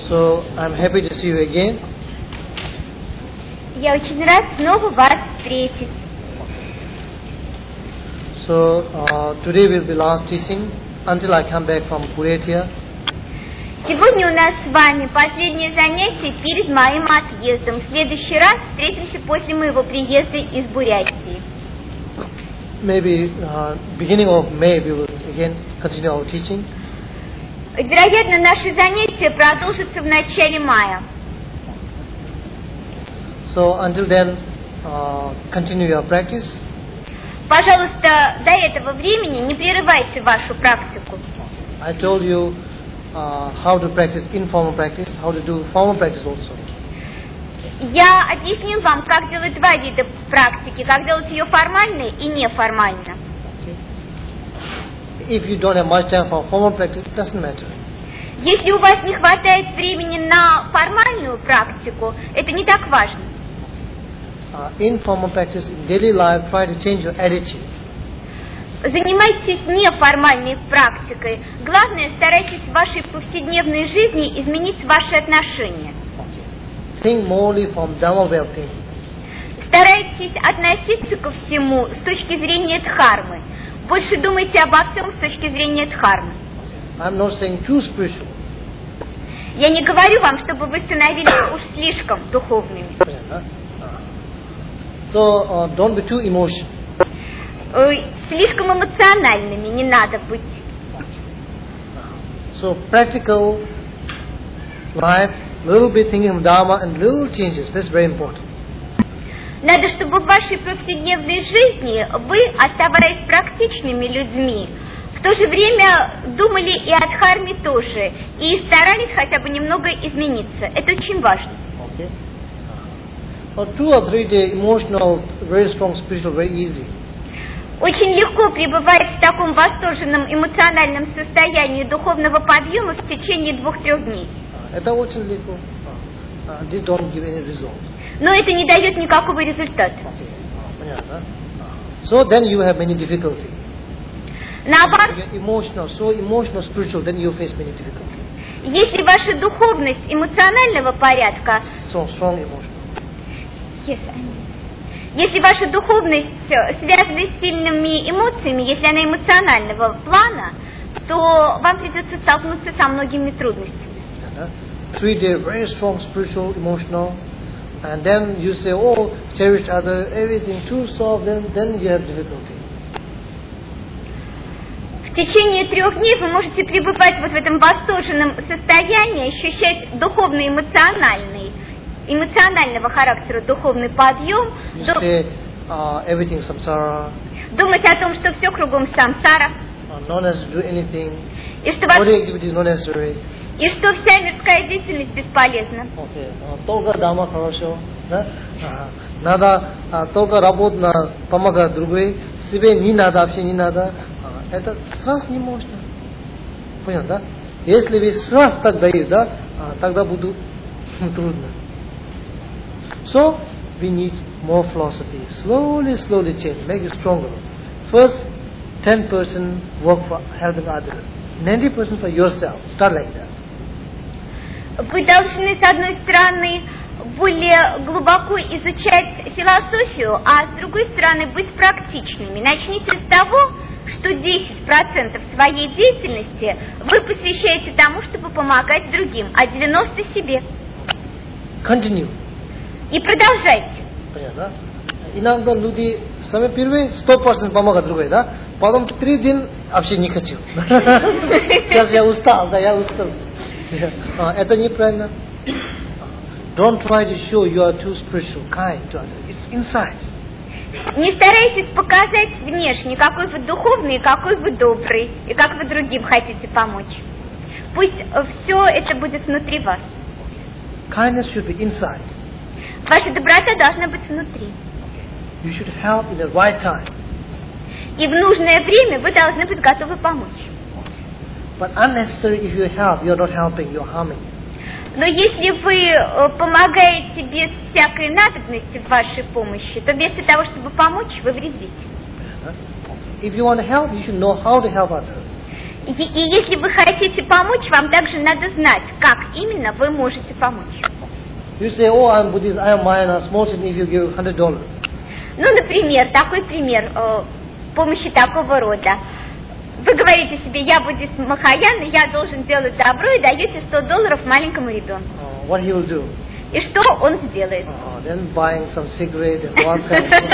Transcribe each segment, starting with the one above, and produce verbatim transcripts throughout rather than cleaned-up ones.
So I'm happy to see you again. Я очень рад снова вас встретить. So uh, today will be last teaching until I come back from Buryatia. Сегодня у нас с вами последнее занятие перед моим отъездом. В следующий раз встретимся после моего приезда из Бурятии. Maybe uh, beginning of May we will again continue our teaching. Вероятно, наши занятия продолжатся в начале мая. So until then, uh, continue your practice. Пожалуйста, до этого времени не прерывайте вашу практику. I told you uh, how to practice informal practice, how to do formal practice also. Я объяснил вам, как делать два вида практики, как делать ее формально и неформально. If you don't have much time for formal practice, it doesn't matter. Если у вас не хватает времени на формальную практику, это не так важно. Uh, informal practice in daily life, try to change your attitude. Занимайтесь неформальной практикой. Главное, старайтесь в вашей повседневной жизни изменить ваши отношения. Think morely from Dhamma way of thinking. Старайтесь относиться ко всему с точки зрения дхармы. Больше думайте обо всем с точки зрения дхармы. I'm not saying too spiritual. Я не говорю вам, чтобы вы становились уж слишком духовными. So uh, don't be too emotional. Слишком эмоциональными не надо быть. So practical life, little bit thinking of Dharma and little changes. That's very important. Надо, чтобы в вашей повседневной жизни вы, оставаясь практичными людьми, в то же время думали и о дхарме тоже, и старались хотя бы немного измениться. Это очень важно. Okay. For two or three day emotional, very strong spiritual, very easy. Очень легко пребывать в таком восторженном эмоциональном состоянии духовного подъема в течение двух-трех дней. Это очень легко. This don't give any result. Но это не дает никакого результата. Понятно? So then you have many difficulties. Наоборот, Emotional, so emotional, spiritual, then you face many difficulties. если ваша духовность эмоционального порядка, So strong emotion. yes, если ваша духовность связана с сильными эмоциями, если она эмоционального плана, то вам придется столкнуться со многими трудностями. Three days very strong spiritual, emotional, and then you say, oh, cherish other, everything too soft, then then you have difficulty. В течение трех дней вы можете пребывать вот в этом восторженном состоянии, ощущать духовно-эмоциональный, эмоционального характера духовный подъем, You ду- say uh, everything samsara, думать о том, что все кругом самсара, uh, not necessary to do anything, и что, body во- activity is not necessary. и что вся мирская деятельность бесполезна. Okay, uh, только дома хорошо, да? Uh, надо uh, только работать на помогать другой, себе не надо, вообще не надо. Uh, это сразу не можно. Понял, да? Если вы сразу так даете, да, uh, тогда будет трудно. So we need more philosophy. Slowly, slowly change, make it stronger. First, ten percent work for helping others, ninety percent for yourself. Start like that. Вы должны, с одной стороны, более глубоко изучать философию, а с другой стороны, быть практичными. Начните с того, что десять процентов своей деятельности вы посвящаете тому, чтобы помогать другим, а девяносто процентов себе. Continue. И продолжайте. Понятно? Иногда люди сами первые сто процентов помогают другой, да? Потом три дня вообще не хочу. Сейчас я устал, да, я устал. Это неправильно. Don't try to show you are too spiritual, kind to others. It's inside. Не старайтесь показать внешне, какой вы духовный, какой вы добрый, и как вы другим хотите помочь. Пусть все это будет внутри вас. Kindness should be inside. Ваша доброта должна быть внутри. You should help in the right time. И в нужное время вы должны быть готовы помочь. But unnecessary, if you help, you're not helping, you're harming. Но если вы помогаете без всякой надобности в вашей помощи, то вместо того, чтобы помочь, вы вредите. If you want to help, you should know how to help others. И, и если вы хотите помочь, вам также надо знать, как именно вы можете помочь. You say, oh, I'm Buddhist, I am Mahayana, small sin if you give one hundred dollars. Ну, например, такой пример э, помощи такого рода. Вы говорите себе, я буддист Махаяна, я должен делать добро, и даете сто долларов маленькому ребенку. Uh, what he will do? И что он сделает? Uh, then buying some cigarette and one kind of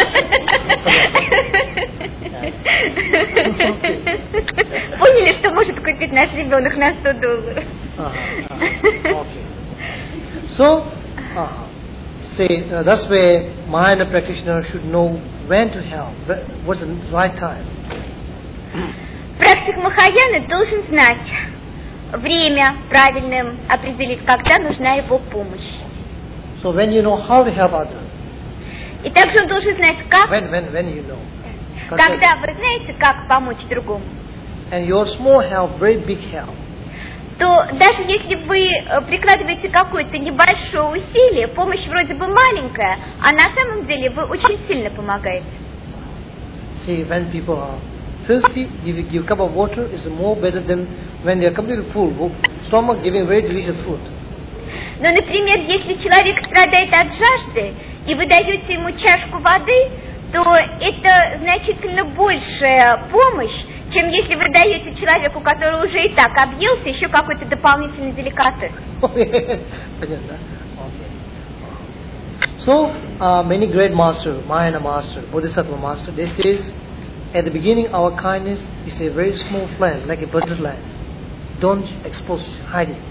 Поняли, что может купить наш ребенок на сто долларов? Uh-huh, uh-huh. Okay. So, uh, say uh, that's where Mahayana practitioner should know when to help, what's the right time. Практик Махаяны должен знать время правильным определить, когда нужна его помощь. So when you know how to help others. И также он должен знать, как. When when when you know. Когда вы знаете, как помочь другому. And your small help, very big help. То даже если вы прикладываете какое-то небольшое усилие, помощь вроде бы маленькая, а на самом деле вы очень сильно помогаете. See, when people are thirsty, if you give a cup of water, it's more better than when they are completely full, stomach giving very delicious food. Но, например, если человек страдает от жажды, и вы даете ему чашку воды, то это значительно большая помощь, чем если вы даете человеку, который уже и так объелся, еще какой-то дополнительный деликатес. Понятно. Okay. So, uh, many great masters, Mahayana master, Bodhisattva master, they says, at the beginning our kindness is a very small flame, like a butterfly. Don't expose, hide it.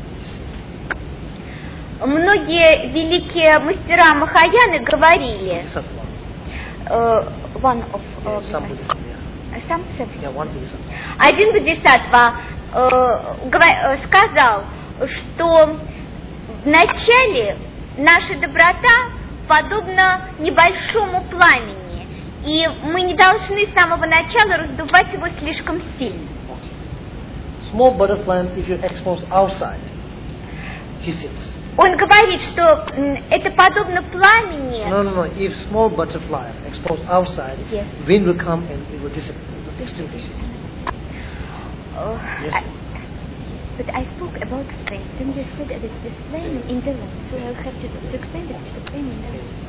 Многие великие мастера Махаяны говорили, uh, one of, uh, some Buddhism, yeah. Some Yeah, one Buddhism. Один бодхисаттва uh, сказал, что вначале наша доброта подобна небольшому пламени, и мы не должны с самого начала раздувать его слишком сильно. Small butterfly, if you expose outside, he says. Он говорит, что это подобно пламени. No, no, no. If small butterfly exposed outside, yes. Wind will come and it will disappear. That's extremely simple. Uh, yes. I, but I spoke about flame. Then you said that it's this flame in the room, so I'll have to, to explain this to the flame in the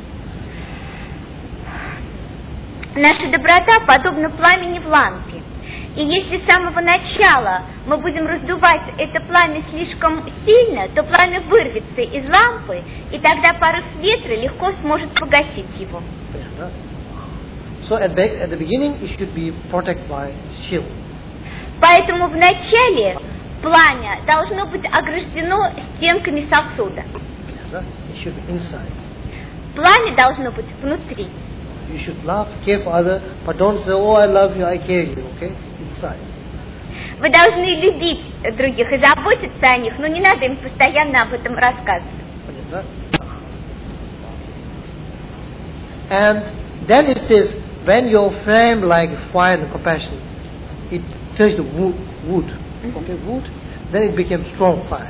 room. Наша доброта подобна пламени в лампе. И если с самого начала мы будем раздувать это пламя слишком сильно, то пламя вырвется из лампы, и тогда порыв ветра легко сможет погасить его. So at, be- at the beginning it should be protected by shield. Поэтому в начале пламя должно быть ограждено стенками сосуда. It should be inside. Пламя должно быть внутри. You should love, care for others, but don't say, oh, I love you, I care you, okay? Inside. Вы должны любить других и заботиться о них, но не надо им постоянно об этом рассказывать. And then it says, when your flame like fire and compassion, it touched the wood, wood, mm-hmm. okay, wood, then it became strong fire.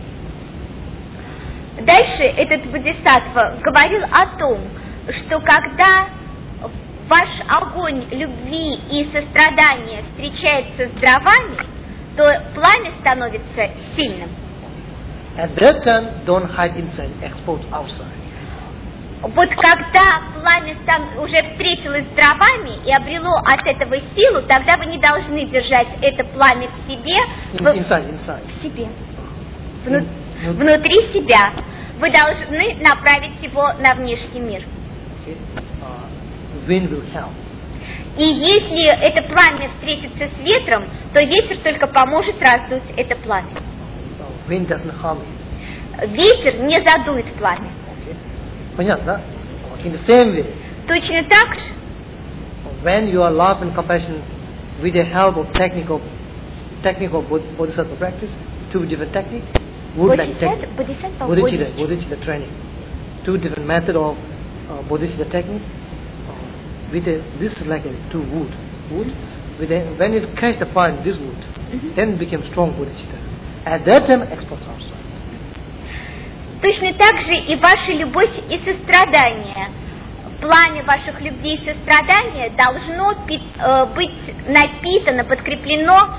Дальше этот бодхисаттва говорил о том, что когда ваш огонь любви и сострадания встречается с дровами, то пламя становится сильным. At that time, don't hide inside, expose outside. Вот когда пламя уже встретилось с дровами и обрело от этого силу, тогда вы не должны держать это пламя в себе, в, inside, inside. в себе, Вну, внутри себя. Вы должны направить его на внешний мир. Okay. Uh, wind will help. И если это пламя встретится с ветром, то ветер только поможет раздуть это пламя. Uh, wind doesn't harm you. Ветер не задует пламя. Понятно? In the same way. Точно так же. When you are love and compassion with the help of technical, technical bodhisattva practice, two different techniques, wood like technique, bodhicitta, bodhicitta training, two different method of uh, bodhicitta technique. Uh, with a, this is like a two wood, wood. With a, when it catch the fire in this wood, mm-hmm. then it became strong bodhicitta. At that time, export outside. Точно так же и ваша любовь и сострадание. Пламя ваших любви и сострадания должно пи- э, быть напитано, подкреплено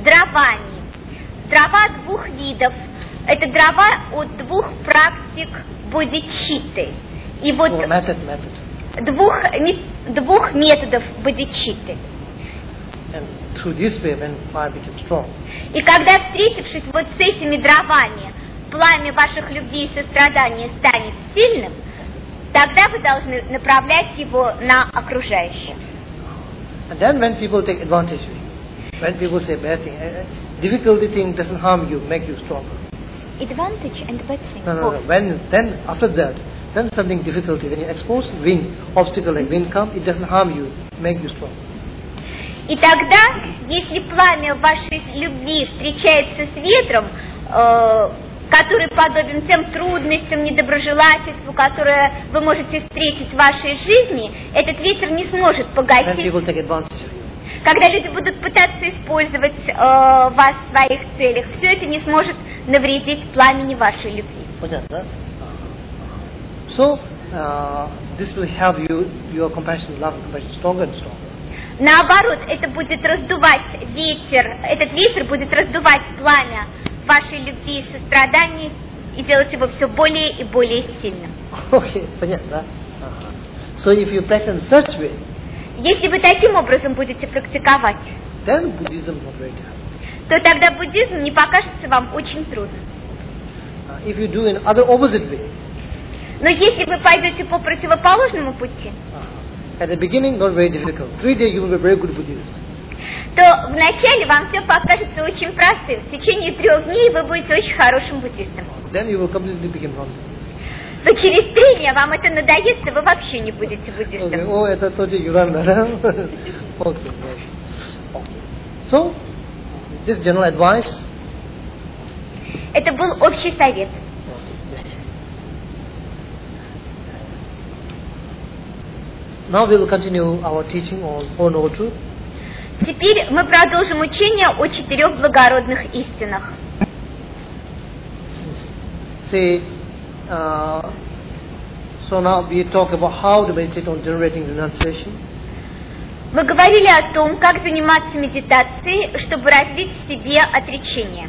дровами. Дрова двух видов. Это дрова от двух практик бодхичитты. И вот Oh, method, method. двух, двух методов бодхичитты. And through this way, when fire becomes strong, И когда, встретившись вот с этими дровами, пламя ваших любви и сострадания станет сильным, тогда вы должны направлять его на окружающих. and then when people take advantage of you, when people say bad thing, uh, difficulty thing doesn't harm you, make you stronger. Advantage and bad thing. No, no, no. When then after that, then something difficulty when you expose wind, obstacle like wind come, it doesn't harm you, make you strong. И тогда, если пламя вашей любви встречается с ветром, э, который подобен тем трудностям, недоброжелательству, которое вы можете встретить в вашей жизни, этот ветер не сможет When погасить. people take advantage of you. Когда люди будут пытаться использовать э, вас в своих целях, все это не сможет навредить пламени вашей любви. Понятно? So, uh, this will help you, your compassion, love and compassion stronger and stronger. Наоборот, это будет раздувать ветер, этот ветер будет раздувать пламя вашей любви и сострадания и делать его все более и более сильным. Okay, понятно? Uh-huh. So if you practice in such way, Если вы таким образом будете практиковать, then Buddhism is not very difficult. то тогда буддизм не покажется вам очень трудным. Uh, if you do in other opposite way, Но если вы пойдете по противоположному пути, uh, at the beginning not very difficult. Three days you will be a very good Buddhist. то вначале вам все покажется очень простым. В течение трех дней вы будете очень хорошим буддистом. Then you will completely become non. Но через три дня вам это надоест, и вы вообще не будете Okay. буддистом. Oh, это тоже Юранда, да? Okay. Yes. Okay. So, this general advice. Это был общий совет. Now we will continue our teaching on Four Noble Truths. Теперь мы продолжим учение о четырех благородных истинах. See, uh, so now we talk about how to meditate on generating renunciation. Мы говорили о том, как заниматься медитацией, чтобы развить в себе отречение.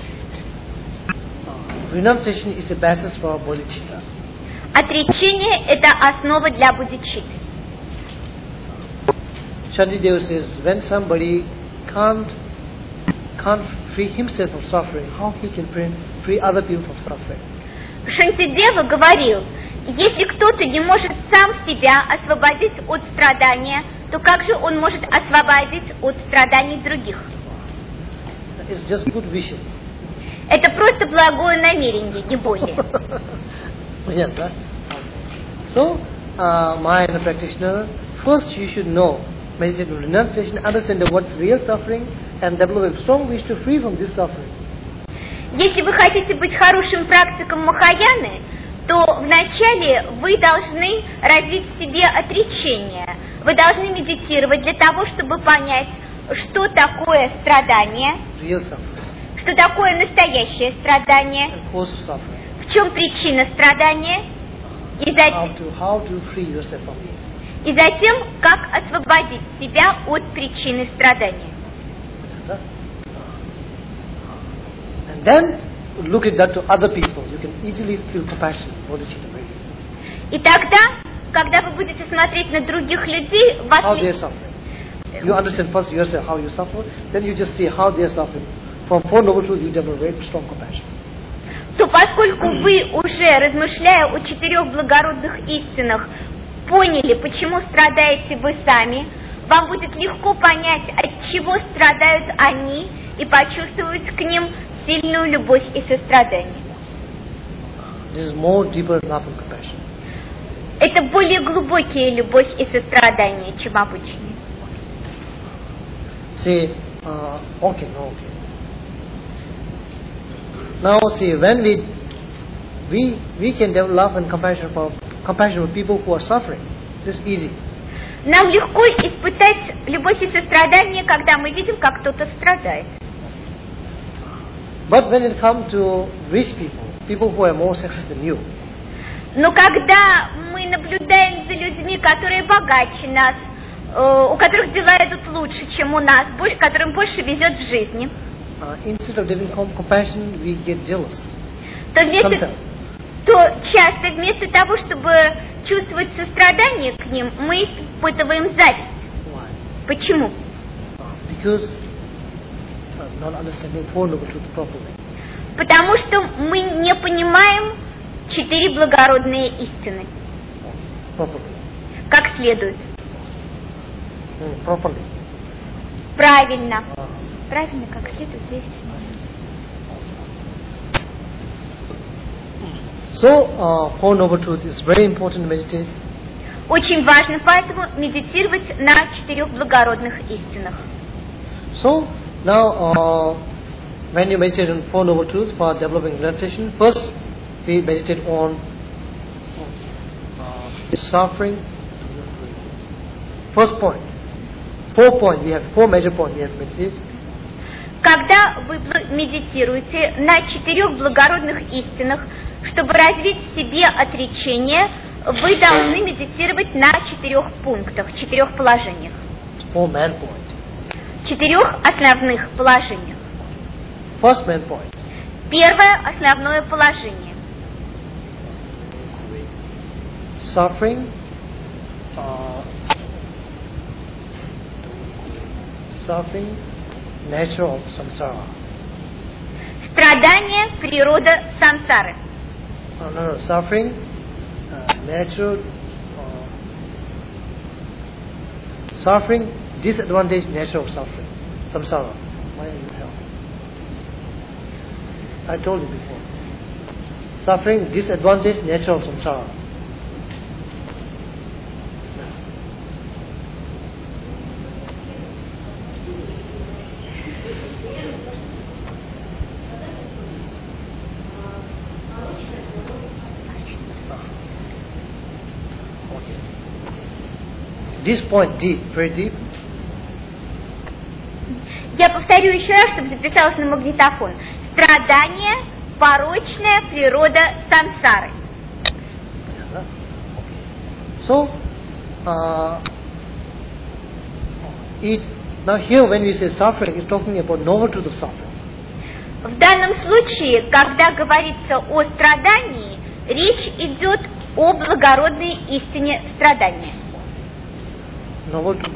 Uh, renunciation is the basis for bodhicitta. Отречение – это основа для бодхичитты. Shantideva says, when somebody can't can't free himself from suffering, how he can free, free other people from suffering? Шантидева говорил, если кто-то не может сам себя освободить от страдания, то как же он может освободить от страданий других? It's just good wishes. Это просто благое намерение, не более. Понятно? So, uh, my practitioner, first you should know meditate on renunciation, understand what's real suffering, and develop a strong wish to free from this suffering. Если вы хотите быть хорошим практиком Махаяны, то вначале вы должны развить в себе отречение. Вы должны медитировать для того, чтобы понять, что такое страдание, Real suffering. что такое настоящее страдание, And cause of suffering. в чем причина страдания, и, How за... to, how to free yourself from it. и затем, как освободить себя от причины страдания. And then look at that to other people. You can easily feel compassion for the children. И тогда, когда вы будете смотреть на других людей, вас How не- they are suffering. You understand first yourself how you suffer, then you just see how they are suffering. From Four Noble Truths you develop very strong compassion. то поскольку вы уже, размышляя о четырех благородных истинах, поняли, почему страдаете вы сами, вам будет легко понять, от чего страдают они, и почувствовать к ним сильную любовь и сострадание. This is more deeper love and compassion. Это более глубокие любовь и сострадание, чем обычные. See, uh, okay, no, okay. Now see, when we we we can develop love and compassion for compassion for people who are suffering. This is easy. Нам легко испытать любовь и сострадание, когда мы видим, как кто-то страдает. But when it comes to rich people, people who have more success than you, Но когда мы наблюдаем за людьми, которые богаче нас, у которых дела идут лучше, чем у нас, которым больше везет в жизни, uh, instead of having compassion, we get jealous. то, вместо, то часто вместо того, чтобы чувствовать сострадание к ним, мы испытываем зависть. Why? Почему? Uh, because uh, not understanding Four Noble Truths properly. Потому что мы не понимаем четыре благородные истины. Properly. Как следует. Mm, properly. Правильно. Uh, Правильно, как следует здесь. So, uh, Four Noble Truths is very important to meditate. Очень важно поэтому медитировать на четырех благородных истинах. So, now, uh, when you meditate on Four Noble Truths for developing relaxation, first we meditate on uh, suffering. First point. Four points. We have four major points we have to meditate. Когда вы медитируете на четырех благородных истинах, чтобы развить в себе отречение, вы должны медитировать на четырех пунктах, четырех положениях. Four main points. Четырех основных положениях. First main point. Первое основное положение. Suffering. Uh, suffering. Nature of samsara. Страдание, природа сансары. Uh, no, no, suffering, uh, nature, uh, suffering, disadvantage, nature of suffering, samsara. Why are you here? I told you before. Suffering, disadvantage, nature of samsara. This point deep, very deep. Я повторю еще раз, чтобы записалось на магнитофон. Страдание, порочная природа сансары. So, uh, it, now here when we say suffering, it's talking about noble truth of suffering. В данном случае, когда говорится о страдании, речь идет о благородной истине страдания. Noble truth.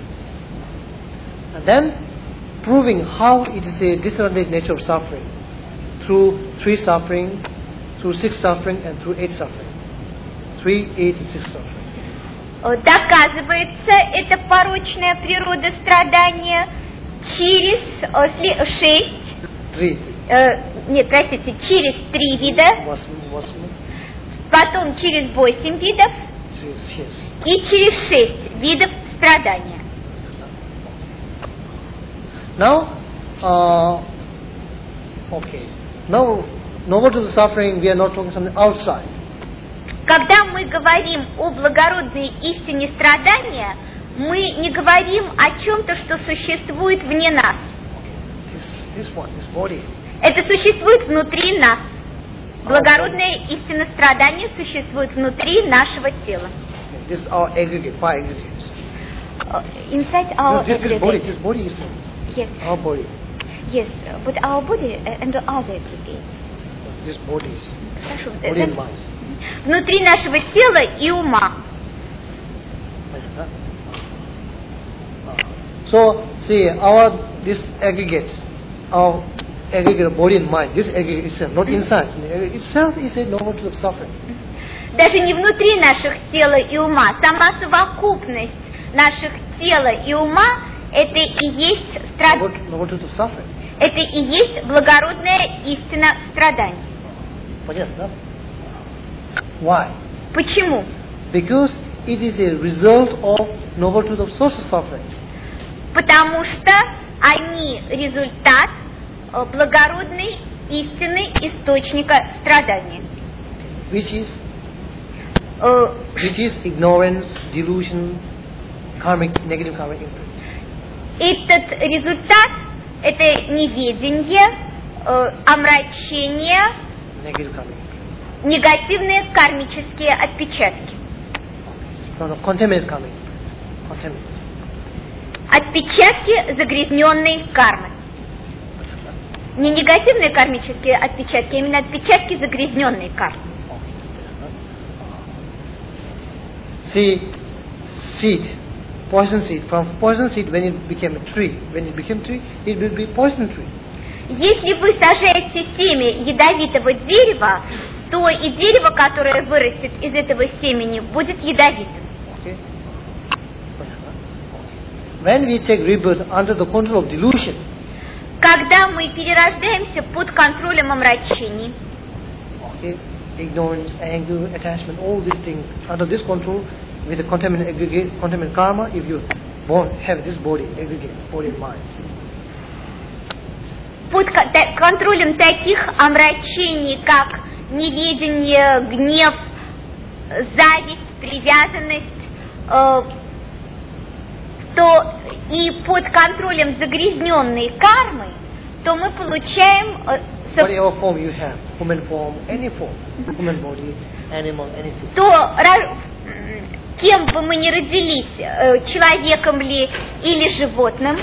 And then proving how it is a disadvantaged nature of suffering through three suffering, through six suffering, and through eight suffering. Three, eight, and six suffering. Доказывается эта порочная природа страдания через э, шесть. Three. Э, нет, простите, через три вида. Восемь, восемь. Потом через восемь видов. Через шесть. И через шесть видов страдания. Now, uh, okay. Now, noble truth of suffering, we are not talking something outside. Когда мы говорим о благородной истине страдания, мы не говорим о чем-то, что существует вне нас. This, this one, this body. Это существует внутри нас. Благородная истина страдания существует внутри нашего тела. This is our aggregate, five aggregates. Uh, inside our No, this, this body, aggregate. this body is Yes, our body. yes, but our body and other aggregates. This body, Хорошо. body and mind. Внутри нашего тела и ума. So, see, our this aggregate, our aggregate of body and mind, this aggregate itself, not inside, itself is a noble truth of suffering. Даже не внутри наших тела и ума, сама совокупность наших тела и ума, это и есть страдание. Noble truth of suffering. Это и есть благородная истина страданий. Понятно, да? Why? Почему? Because it is a result of noble truth of social suffering. Потому что они результат благородной истины источника страдания. Which is, Uh, which is ignorance, delusion, karmic, negative karmic imprint. Этот результат – это неведение, э, омрачение, Negative karmic imprint. негативные кармические отпечатки. No, no, contaminated karmic imprint. Contaminated. отпечатки загрязненной кармы. Не негативные кармические отпечатки, а именно отпечатки загрязненной кармы. See, seed, poison seed. From poison seed, when it became a tree, when it became tree, it will be poison tree. Если вы сажаете семя ядовитого дерева, то и дерево, которое вырастет из этого семени, будет ядовитым. Okay. When we take rebirth under the control of delusion, когда мы перерождаемся под контролем омрачений, okay, ignorance, anger, attachment, all these things under this control with the contaminant aggregate, contaminant karma, if you born have this body, aggregate, body and mind. Под контролем таких омрачений, как неведение, гнев, зависть, привязанность, э, то и под контролем загрязненной кармы, то мы получаем э, whatever form you have, human form, any form, human body, animal, anything. То кем бы мы ни родились, э, человеком ли или животным,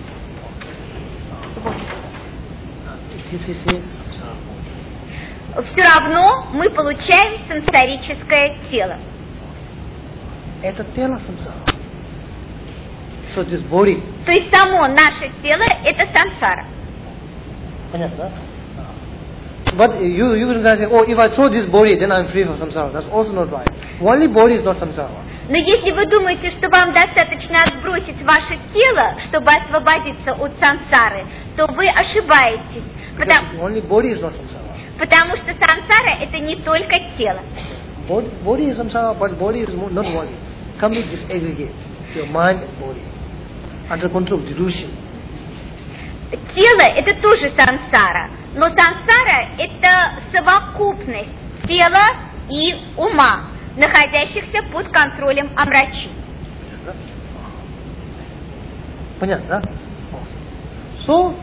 все равно мы получаем сансарическое тело. Это тело самсара. So this body. То есть само наше тело это сансара. Понятно, да? But you you can say, oh, if I throw this body, then I'm free from samsara. That's also not right. Only body is not samsara. Но если вы думаете, что вам достаточно отбросить ваше тело, чтобы освободиться от сансары, то вы ошибаетесь. Потому, only body is not samsara. Потому что сансара это не только тело. Body, body is samsara, but body is not body. Complete disaggregate your mind and body under control of delusion. Тело это тоже сансара, но сансара это совокупность тела и ума, находящихся под контролем омрачений. Понятно, да? So,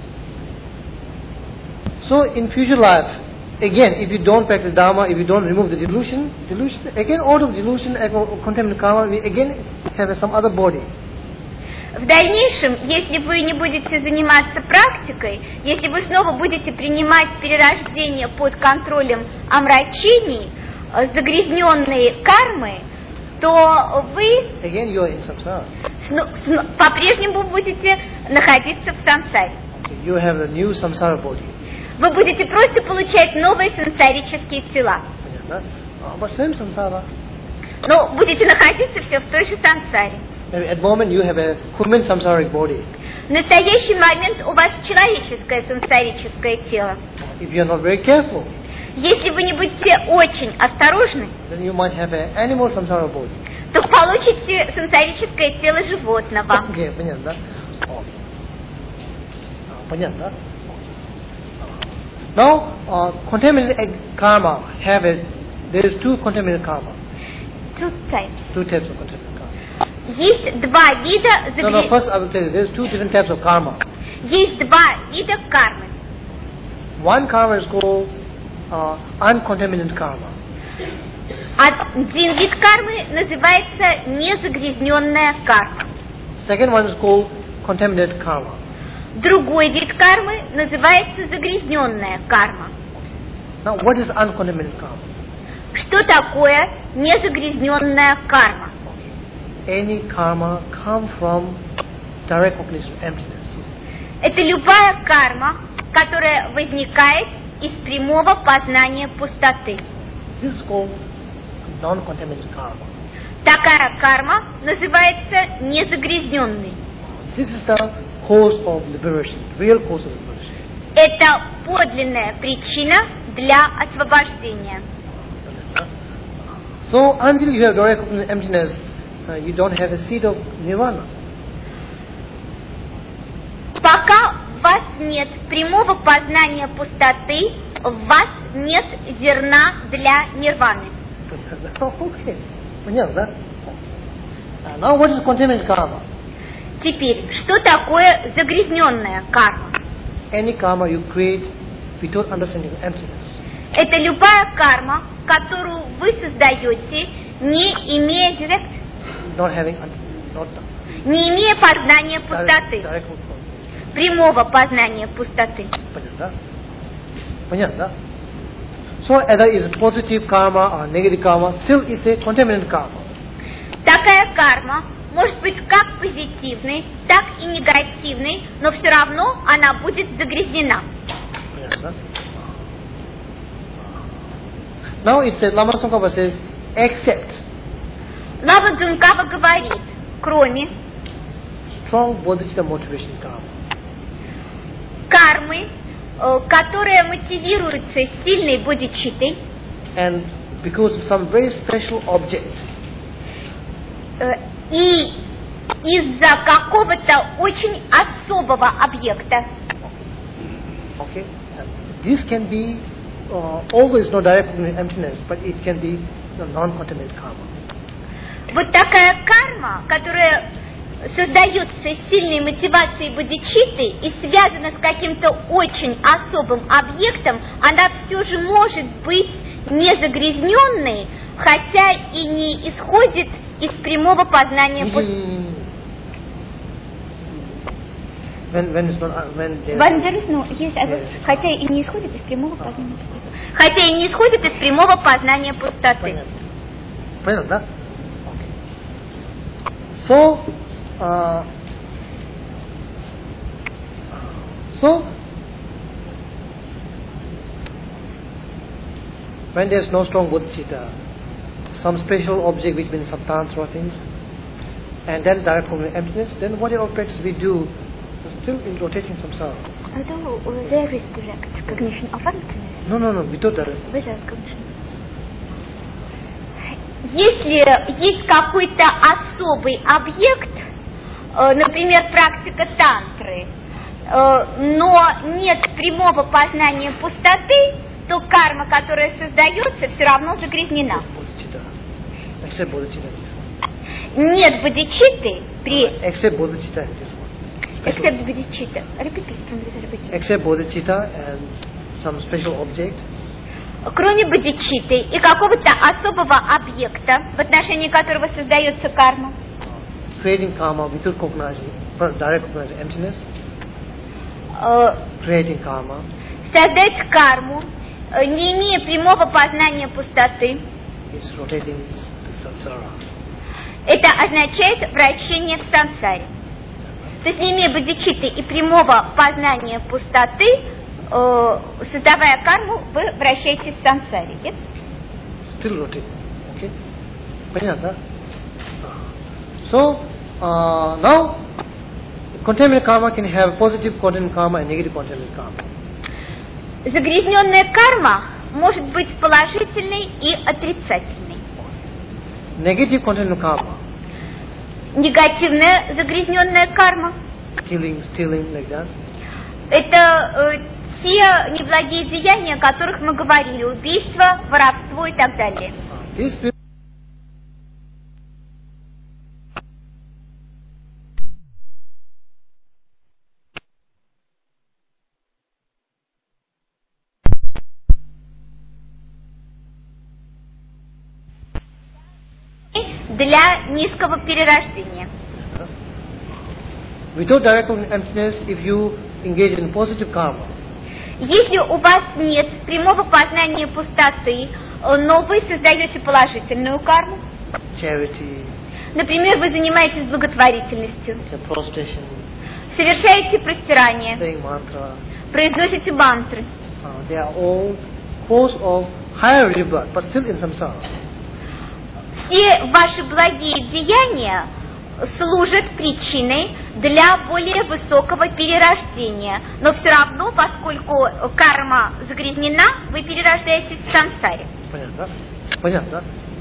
so in future life, again, if you don't practice Dharma, if you don't remove the delusion, delusion, again, all of delusion, contaminant karma, we again have some other body. В дальнейшем, если вы не будете заниматься практикой, если вы снова будете принимать перерождение под контролем омрачений, загрязненные кармы, то вы again, you are in samsara. по-прежнему будете находиться в сансаре. You have a new samsara body. Вы будете просто получать новые сансарические тела. Понятно? But same samsara. Но будете находиться все в той же сансаре. At the moment you have a human samsaric body. В настоящий момент у вас человеческое сансарическое тело. If you are not very careful, если вы не будете очень осторожны, then you might have an animal samsara body. то получите сансарическое тело животного. Okay, понятно, да? Понятно, да? Now, uh, contaminated karma have a, there is two contaminated karma. Two types. Two types of contaminated karma. Есть два вида загрязнения. No, no, first I will tell you, there is two different types of karma. Есть два вида кармы. One karma is called uh, uncontaminated karma. Один вид кармы называется незагрязненная карма. Second one is called contaminated karma. Другой вид кармы называется загрязненная карма. Now, what is uncontaminated karma? Что такое незагрязненная карма? Any karma come from direct cognition of emptiness. Это любая карма, которая возникает из прямого познания пустоты. This is called non-contaminated karma. Такая карма называется незагрязненной. This is the cause of liberation, real cause of liberation. Это подлинная причина для освобождения. So until you have direct cognition of emptiness, uh, you don't have a seed of nirvana. Пока у вас нет прямого познания пустоты, в вас нет зерна для нирваны. Okay. Понятно, да? Now what is contaminated karma? Теперь, что такое загрязненная карма? Any karma you create without understanding of emptiness. Это любая карма, которую вы создаете, не имея директ, Not having, not, не имея познания пустоты, Direct, direct, прямого познания пустоты. Понятно, да? Понятно, да? So either is positive karma or negative karma, still is a contaminant karma. Такая карма может быть как позитивной, так и негативной, но все равно она будет загрязнена. Понятно, да? Now it says, Lama Tsongkhapa says, except Лама Цзунькава говорит, кроме strong bodhicitta motivation karma. кармы, э, которая мотивируется сильной бодхичиттой, And because of some very special object, э, и из-за какого-то очень особого объекта. okay, and this can be, uh, although it's not direct emptiness, but it can be the non-contaminant karma. Вот такая карма, которая создается сильной мотивацией бодхичитты и связана с каким-то очень особым объектом, она все же может быть не загрязненной, хотя и не исходит из прямого познания пустоты. When, when it's not, uh, when there- Yes. Хотя и не исходит из прямого познания пустоты. Хотя и не исходит из прямого познания пустоты. Понятно. Понятно, да? So, uh, so, when there is no strong bodhicitta, some special object which means some tantra things, and then direct from the emptiness, then whatever practice we do, still in rotating samsara. Although there is direct cognition of emptiness, No, no, no, without direct. without cognition. Если есть какой-то особый объект, э, например, практика тантры, э, но нет прямого познания пустоты, то карма, которая создается, все равно загрязнена. Bodhicitta. Except bodhicitta. Нет бодхичитты при... Except bodhicitta. This one. Special- Except бодхичитта. Repeat, please, from the repeat. Except bodhicitta and some special object. Кроме бодхичитты и какого-то особого объекта, в отношении которого создается карма, Creating karma without cognizing, but direct cognizing emptiness. э, Creating karma. создать карму, э, не имея прямого познания пустоты, Is rotating the samsara. это означает вращение в сансаре. То есть, не имея бодхичитты и прямого познания пустоты, э, создавая карму, вы вращаетесь в сансаре. Yes? Still rotating. Okay? Понятно? So, uh, now, contaminant karma can have positive contaminant karma and negative contaminant karma. Загрязненная карма может быть положительной и отрицательной. Negative contaminant karma, Негативная загрязненная карма killing, stealing, like that. – это э, те неблагие деяния, о которых мы говорили, убийство, воровство и так далее. Uh, these people Для низкого перерождения. without direct emptiness, if you engage in positive karma, Если у вас нет прямого познания пустоты, э, но вы создаете положительную карму, charity, например, вы занимаетесь благотворительностью, prostration, совершаете простирание, saying mantra, произносите мантры, uh, they are all cause of higher rebirth, but still in samsara. все ваши благие деяния служат причиной для более высокого перерождения. Но все равно, поскольку карма загрязнена, вы перерождаетесь в сансаре. Понятно? Понятно?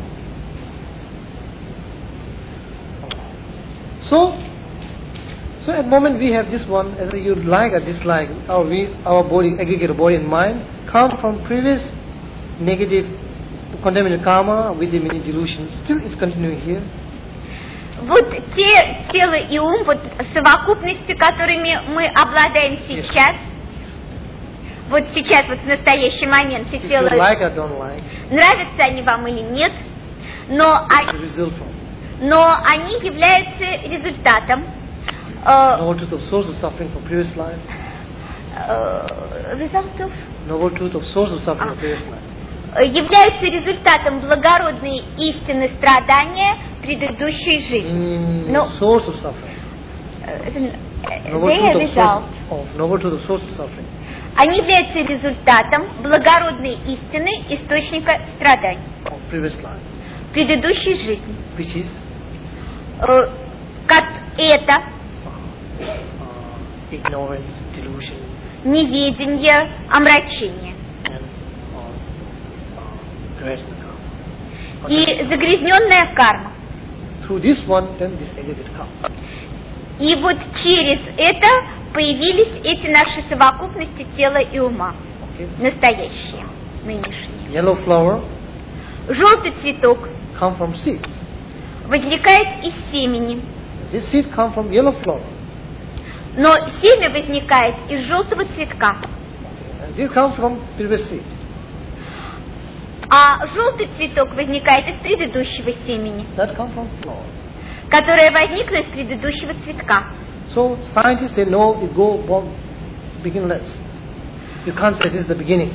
So, so at the moment we have this one, whether you like or dislike, our, we, our body, aggregate body and mind, come from previous negative contaminated karma with the many delusions. Still it's continuing here. Вот те тело и ум, вот совокупности, которыми мы обладаем сейчас, вот сейчас, вот в настоящий момент, те If тела, you like or don't like, нравятся они вам или нет, но the они, result from. но они являются результатом э, Noble truth of source of suffering from previous life. э, result of- Noble truth of source of suffering from previous life. являются результатом благородной истины страдания предыдущей жизни. Mm, No. source of suffering. Э, Noble they are truth of result. source of noble truth of source of suffering. Они являются результатом благородной истины источника страданий Of previous life, предыдущей жизни. which is Э, Как это uh, uh, ignorance, delusion, неведение, омрачение and uh, uh, prayerasana karma. и загрязненная карма. Through this one, then this aggregate comes. И вот через это появились эти наши совокупности тела и ума, Okay. настоящие, нынешние. Yellow flower Желтый цветок come from seed. возникает из семени, This seed come from yellow flower. но семя возникает из желтого цветка, And this come from previous seed. а желтый цветок возникает из предыдущего семени, That come from flower. которое возникло из предыдущего цветка. So scientists, they know it go from beginningless. You can't say this is the beginning.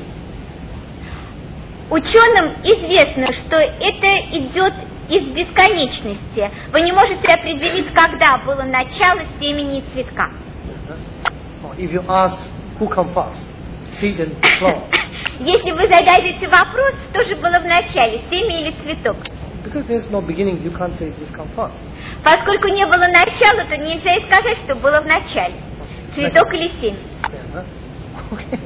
Ученым известно, что это идет из бесконечности. Вы не можете определить, когда было начало семени и цветка. Or if you ask who come first, seed and flower, Если вы зададите вопрос, что же было в начале, семя или цветок? because there is no beginning, you can't say this come first. Поскольку не было начала, то нельзя и сказать, что было в начале. Цветок или семя. Yeah, huh? Okay.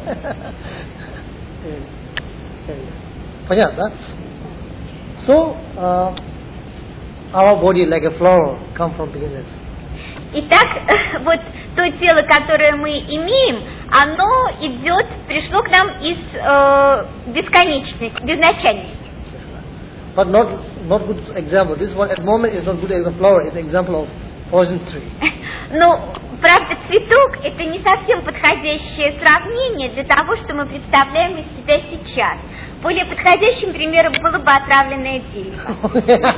Yeah, yeah, yeah. Понятно, да? So, uh, our body like a flower come from beginningless. Итак, вот то тело, которое мы имеем, оно идет, пришло к нам из э, бесконечности, безначальности. But not not good example. This one at the moment is not good example. Flower is an example of poison tree. Ну, правда, цветок – это не совсем подходящее сравнение для того, что мы представляем из себя сейчас. Более подходящим примером было бы отравленное дерево.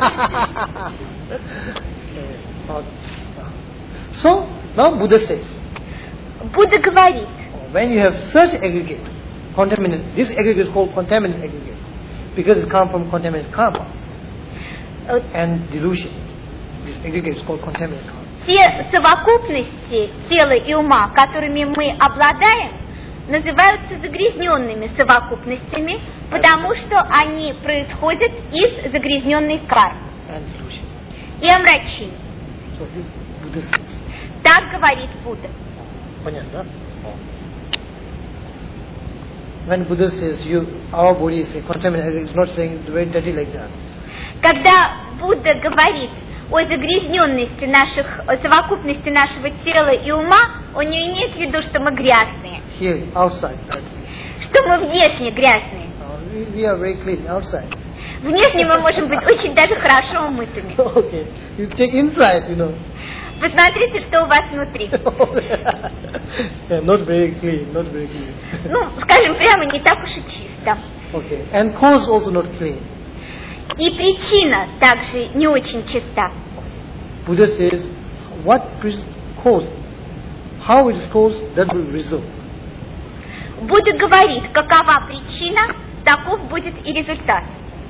So now Buddha says, Будда говорит, when you have such aggregate, contaminated, this aggregate is called contaminated aggregate because it comes from contaminated karma э, and delusion. This aggregate is called contaminated karma. те совокупности тела и ума, которыми мы обладаем, называются загрязненными совокупностями, потому что они происходят из загрязненной кармы And delusion. и омрачений. So this Buddha says. Так говорит Будда. Понятно, да? When Buddha says you, our body is a contaminated, it's not saying it's very dirty like that. Когда Будда говорит о загрязненности наших, о совокупности нашего тела и ума, он не имеет в виду, что мы грязные, Here, outside, dirty. что мы внешне грязные. Uh, we, we are very clean outside. Внешне мы можем быть очень даже хорошо умытыми. Okay, you check inside, you know. Посмотрите, что у вас внутри. Yeah, not very clean, not very clean. Ну, скажем прямо, не так уж и чисто. Okay, and cause also not clean. И причина также не очень чиста. Buddha says, what pre- cause, how it is caused, that will result. Будда говорит, какова причина, таков будет и результат.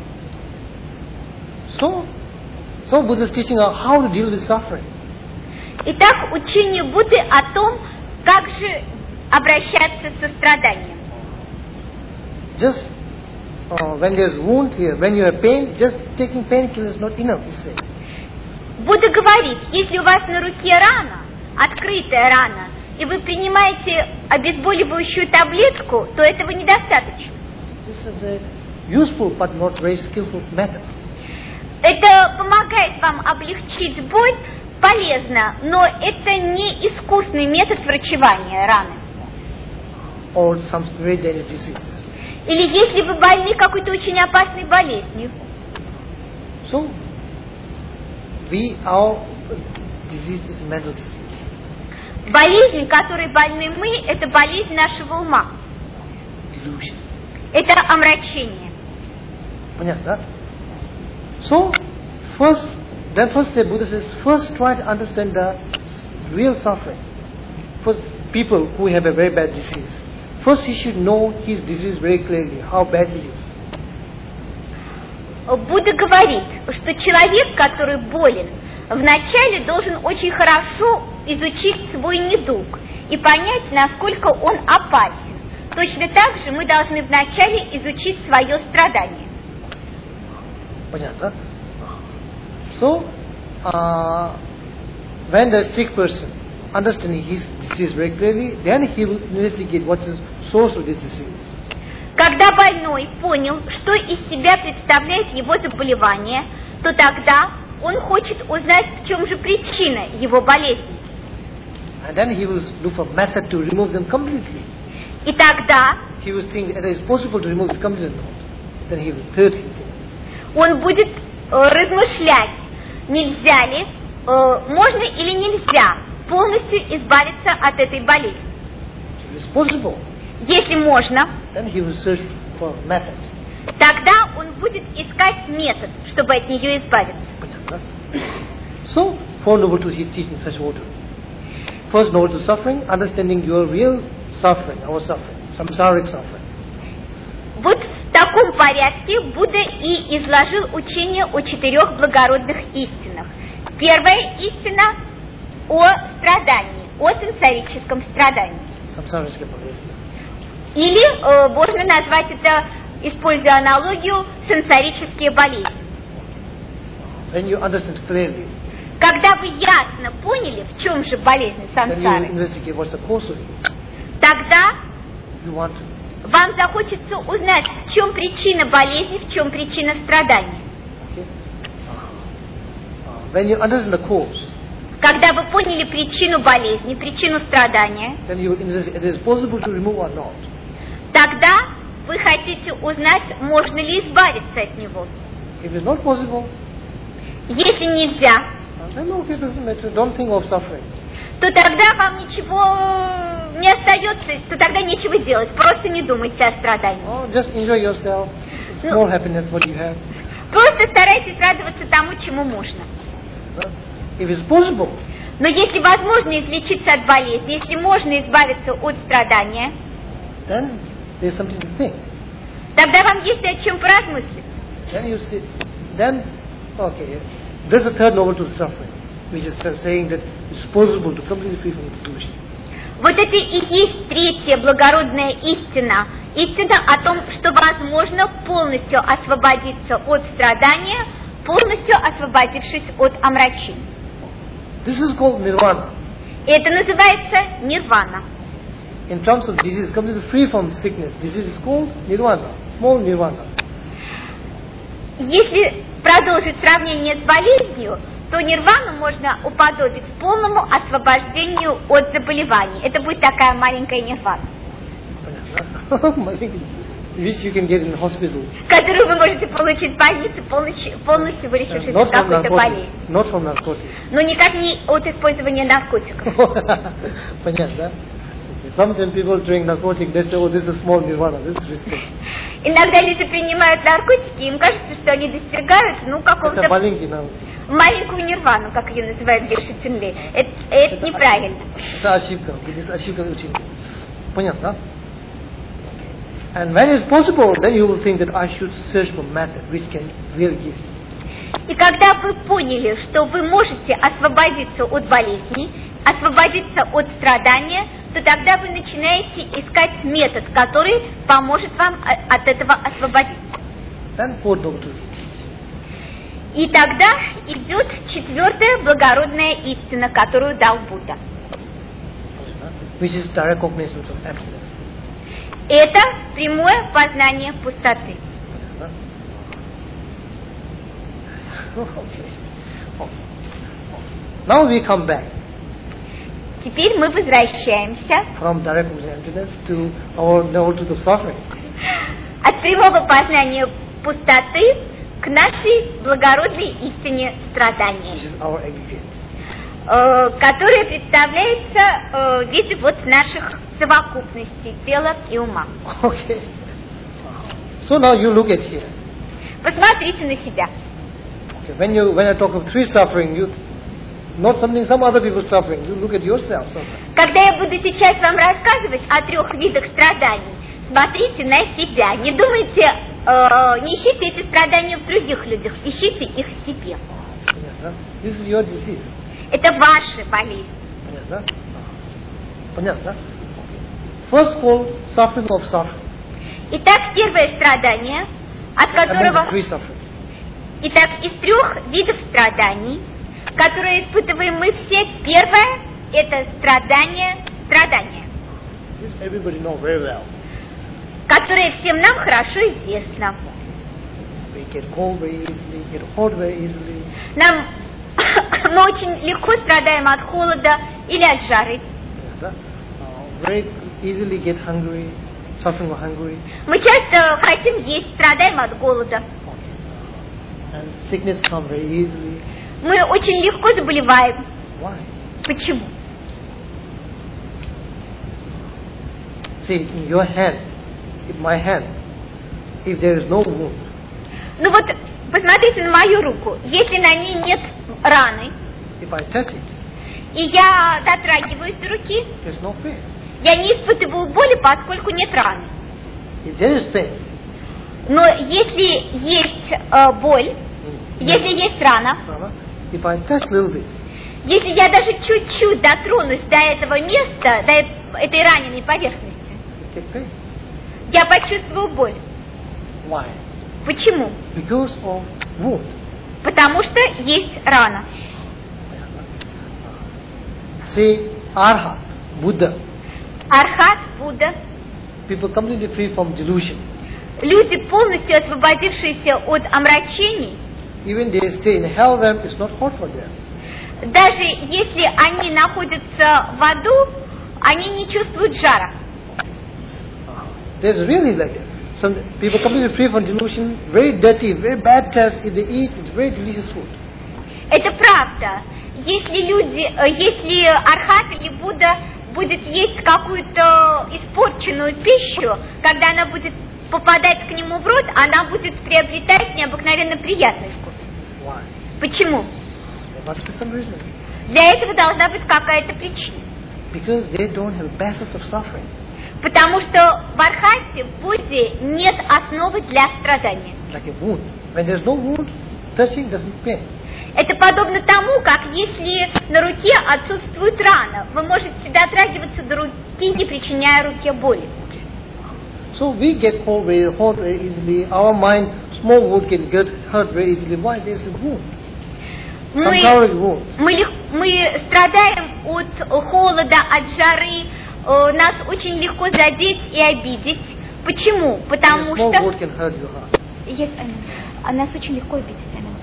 So, so Buddha is teaching us how to deal with suffering. Итак, учение Будды о том, как же обращаться со страданием. Just uh, when there's wound here, when you have pain, just taking painkiller is not enough, he said. Будда говорит, если у вас на руке рана, открытая рана, и вы принимаете обезболивающую таблетку, то этого недостаточно. This is a useful but not very skillful method. Это помогает вам облегчить боль, полезно, но это не искусный метод врачевания раны. Or some very dangerous disease. Или если вы больны какой-то очень опасной болезнью. So, we, our disease is mental disease. Болезнь, которой больны мы, это болезнь нашего ума. Delusion. Это омрачение. Понятно, да? So, first then first say, Buddha says, first try to understand the real suffering. First, people who have a very bad disease, first he should know his disease very clearly, how bad it is. Будда говорит, что человек, который болен, вначале должен очень хорошо изучить свой недуг и понять, насколько он опасен. Точно так же мы должны вначале изучить свое страдание. Понятно? So, uh, when the sick person understanding his disease very clearly, then he will investigate what's the source of this disease. Когда больной понял, что из себя представляет его заболевание, то тогда он хочет узнать, в чем же причина его болезни. And then he will look for method to remove them completely. И тогда he will think whether it's possible to remove it completely or not. Then he will thirdly think. Он будет э, размышлять, нельзя ли, э, можно или нельзя полностью избавиться от этой болезни. If it's possible, если можно, then he will search for method. Тогда он будет искать метод, чтобы от нее избавиться. So, four noble truths he teaches in such order. First noble truth suffering, understanding your real suffering, our suffering, samsaric suffering. Вот в таком порядке Будда и изложил учение о четырех благородных истинах. Первая истина о страдании, о сенсорическом страдании. Samsaric болезнь. Или э, можно назвать это, используя аналогию, сенсорические болезни. When you understand clearly, когда вы ясно поняли, в чем же болезнь сансары, тогда вам захочется узнать, в чем причина болезни, в чем причина страдания. Okay. Uh, when you understand the cause, когда вы поняли причину болезни, причину страдания, then you will investigate it is possible to remove or not. Тогда вы хотите узнать, можно ли избавиться от него. If it's not possible, если нельзя, then okay, it doesn't matter. Don't think of suffering. То тогда вам ничего не остается, то тогда нечего делать. Просто не думайте о страдании. Oh, just enjoy yourself. Small happiness, what you have. Просто старайтесь радоваться тому, чему можно. If it's possible, но если возможно излечиться от болезни, если можно избавиться от страдания, then there's something to think. Тогда вам есть о чем поразмыслить. Then you see, then okay, there's a third noble truth suffering, which is saying that it's possible to completely free from its delusion. Вот это и есть третья благородная истина. Истина о том, что возможно полностью освободиться от страдания, полностью освободившись от омрачений. This is called nirvana. Это называется нирвана. In terms of disease, completely free from sickness, disease is called nirvana, small nirvana. Если продолжить сравнение с болезнью, то нирвану можно уподобить полному освобождению от заболеваний. Это будет такая маленькая нирвана. Which you can get in the hospital. Которую вы можете получить в больнице, полностью, полностью вылечившись от какой-то болезни. Not from narcotics. Но никак не от использования наркотиков. Понятно, да? Sometimes people drink narcotics, they say, oh, this is a small nirvana, this is risky. Иногда люди принимают наркотики, им кажется, что они достигают, ну, какого-то... Это маленький, да. Маленькую нирвану, как ее называют Герши Цинли. Это, это, это неправильно. Это ошибка, это ошибка учения. Понятно, да? And when it's possible, then you will think that I should search for method which can really give it. И когда вы поняли, что вы можете освободиться от болезни, освободиться от страдания, то тогда вы начинаете искать метод, который поможет вам от этого освободиться. Then fourth noble truth. И тогда идет четвертая благородная истина, которую дал Будда. Which is direct cognizance of emptiness. Это прямое познание пустоты. Okay. Okay. Now we come back. Теперь мы возвращаемся from direct emptiness to our noble truth of suffering. От прямого познания пустоты к нашей благородной истине страдания, Which is our aggregate. э, которая представляется э, в виде вот наших совокупностей тела и ума. Okay. So now you look at here. Посмотрите на себя. Okay. When you when I talk of three suffering, you not something some other people suffering. You look at yourself suffering. Когда я буду сейчас вам рассказывать о трех видах страданий, смотрите на себя. Не думайте, э, не ищите эти страдания в других людях, ищите их в себе. Понятно? This is your disease. Это ваши болезни. Понятно? Понятно? First of all, suffering of suffering. Итак, первое страдание, от которого... Three suffering. Итак, из трех видов страданий, которые испытываем мы все, первое – это страдание, страдание. This everybody know very well. Которое всем нам хорошо известно. We get cold very easily, get hot very easily. Нам мы очень легко страдаем от холода или от жары. Uh, very easily get hungry, suffering of hungry. Мы часто хотим есть, страдаем от голода. And sickness come very easily. Мы очень легко заболеваем. Why? Почему? See, in your hand, in my hand, if there is no wound. Ну вот, посмотрите на мою руку. Если на ней нет раны, if I touch it, и я дотрагиваюсь до руки, there's no pain. Я не испытываю боли, поскольку нет раны. If there is pain, но если есть э, боль, mm. если есть рана, if I touch little bit, если я даже чуть-чуть дотронусь до этого места, до этой раненой поверхности, я почувствую боль. Why? Почему? Because of wound. Потому что есть рана. See, Arhat, Buddha. Архат, Будда. People completely free from delusion. Люди, полностью освободившиеся от омрачений. Even they stay in hell realm, it's not hot for them. Даже если они находятся в аду, они не чувствуют жара. There's really like some people completely free from delusion, very dirty, very bad taste. If they eat, it's very delicious food. Это правда. Если люди, если Архат или Будда будет есть какую-то испорченную пищу, когда она будет попадать к нему в рот, она будет приобретать необыкновенно приятный вкус. Why? Почему? There must be some reason. Для этого должна быть какая-то причина. Because they don't have basis of suffering. Потому что в Архате, в Будде нет основы для страдания. Like a wound. When there's no wound, touching doesn't pain. Это подобно тому, как если на руке отсутствует рана, вы можете дотрагиваться до руки, не причиняя руке боли. So we get cold very hot very easily. Our mind, small wound can get hurt very easily. Why? There's a wound. Мы, мы, мы страдаем от холода, от жары. Нас очень легко задеть и обидеть. Почему? Потому что... Yes, а нас очень легко обидеть.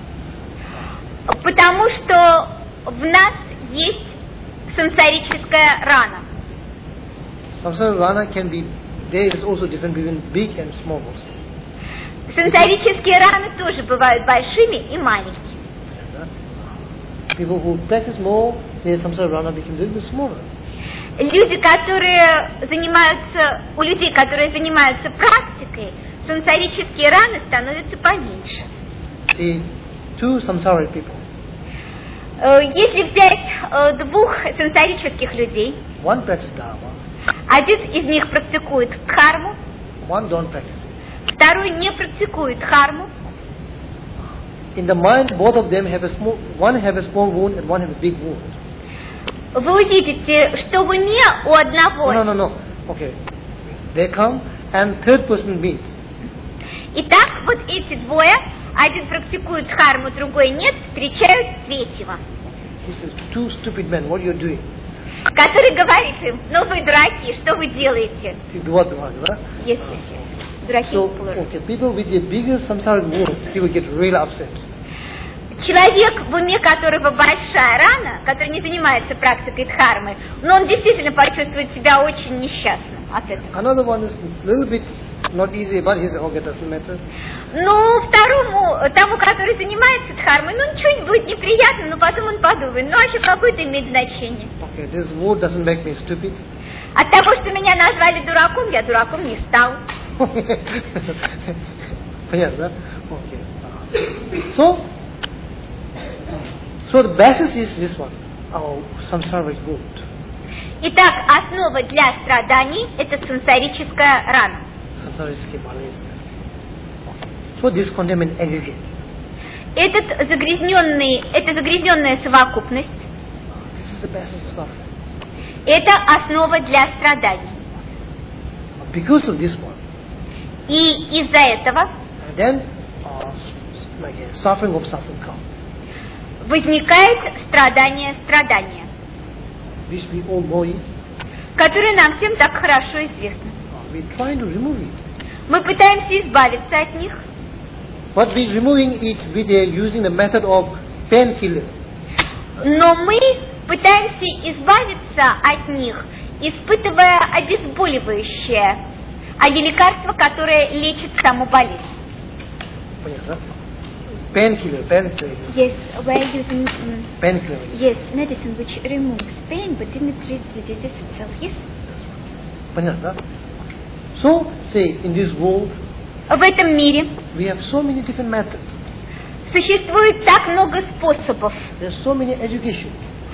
Потому что в нас есть сансарическая рана. Samsara rana can be, there is also difference between big and small also. Сансарические раны тоже бывают большими и маленькими. People who practice more, their samsara rana becomes a little bit smaller. Люди, которые занимаются, у людей, которые занимаются практикой, сансарические раны становятся поменьше. See, two samsara people. Если взять двух сансарических людей, one practices dharma, один из них практикует дхарму, one don't practice it. Второй не практикует дхарму. In the mind, both of them have a small, one have a small wound and one have a big wound. Вы увидите, что в уме у одного... No, no, no, no. Okay. They come and third person meets. Итак, вот эти двое, один практикует дхарму, другой нет, встречают третьего. This is two stupid men. What are you doing? Который говорит им: ну вы дураки, что вы делаете? See, два, два, да? Yes, дураки. So, okay, people with a bigger samsaric wound, he will get really upset. Человек, в уме которого большая рана, который не занимается практикой дхармы, но он действительно почувствует себя очень несчастным от этого. Another one is a little bit not easy, but he's okay, doesn't matter. Ну, второму, тому, который занимается дхармой, ну ничего не будет неприятно, но потом он подумает, ну а что, какое это имеет значение? Okay, this word doesn't make me stupid. От того, что меня назвали дураком, я дураком не стал. Понятно, да? Okay. So, So the basis is this one, our samsaric root. Итак, основа для страданий – это сансарическая рана. Samsaric болезнь. So this contaminant aggregate. Этот загрязненный, это загрязненная совокупность. This is the basis of suffering. Это основа для страданий. Because of this one. И из-за этого And then, uh, like a suffering of suffering come. возникает страдание страдания, Which we all know it. которое нам всем так хорошо известно. Uh, we try to remove it. Мы пытаемся избавиться от них, But we removing it with a, using the method of painkiller. но мы пытаемся избавиться от них, испытывая обезболивающее, а не лекарство, которое лечит саму болезнь. Понятно? Painkiller, painkiller. Yes, we are using um, Painkiller. yes medicine which removes pain but didn't treat the disease itself. Yes. Понятно? So, say, in this world, В этом мире we have so many different methods. существует так много способов, There's so many education.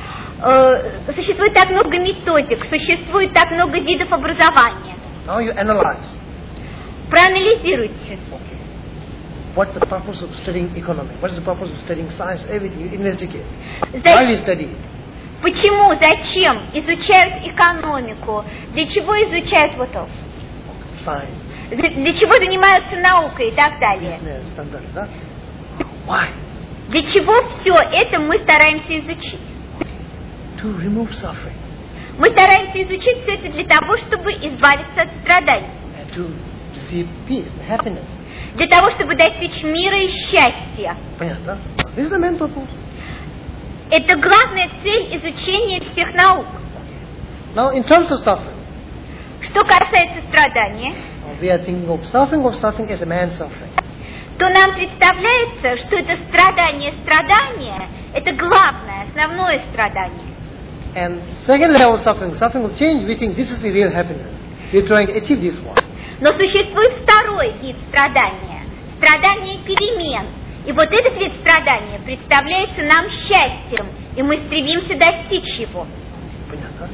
э, существует так много методик, существует так много видов образования. Now you analyze. Проанализируйте. Okay. What's the purpose of studying economy? What's the purpose of studying science? Everything you investigate. Why we Зач- study it? Почему, зачем изучают экономику? Для чего изучают вот это? Science, Для, для чего занимаются наукой и так далее? business, standard, да? Why? Для чего все это мы стараемся изучить? To remove suffering Мы стараемся изучить все это для того, чтобы избавиться от страданий. and to receive peace and happiness. Для того, чтобы достичь мира и счастья. Понятно? This is the main purpose. Это главная цель изучения всех наук. Now, in terms of suffering, Что касается страдания, we are thinking of suffering of suffering as a man's suffering. то нам представляется, что это страдание страдания, это главное, основное страдание. And second level of suffering, suffering of change, we think this is the real happiness. We're trying to achieve this one. Но существует второй вид страдания, страдание перемен. И вот этот вид страдания представляется нам счастьем, и мы стремимся достичь его. Понятно?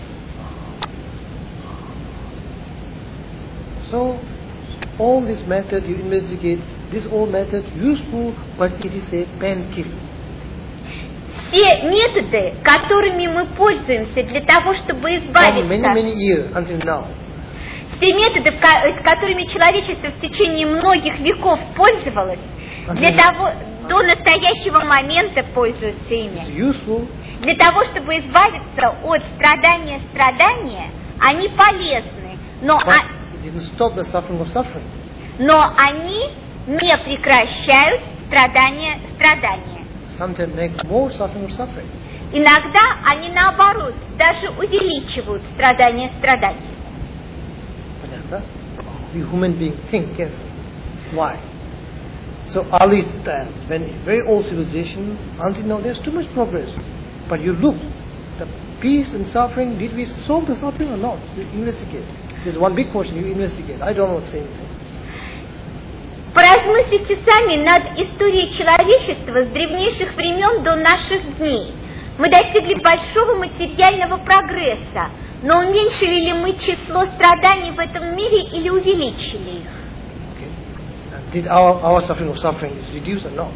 So, all this method you investigate, this all method useful, but it is a painkiller. Все методы, которыми мы пользуемся для того, чтобы For many, избавиться, many years until now. все методы, в ко- которыми человечество в течение многих веков пользовалось, для того, до настоящего момента пользуются It's ими. useful, Для того, чтобы избавиться от страдания страдания, они полезны, но, but а- it didn't stop the suffering of suffering. но они не прекращают страдания страдания. Sometimes make more suffering of suffering. Иногда они наоборот даже увеличивают страдания страдания. Понятно? We human beings think carefully. Why? So early time, when very old civilization, until now there's too much progress. But you look, the peace and suffering, did we solve the suffering or not? You investigate. There's one big question, you investigate. I don't want to say anything. Поразмыслите сами над историей человечества с древнейших времен до наших дней. Мы достигли большого материального прогресса, но уменьшили ли мы число страданий в этом мире или увеличили их? Okay? And did our, our suffering of suffering is reduced or not?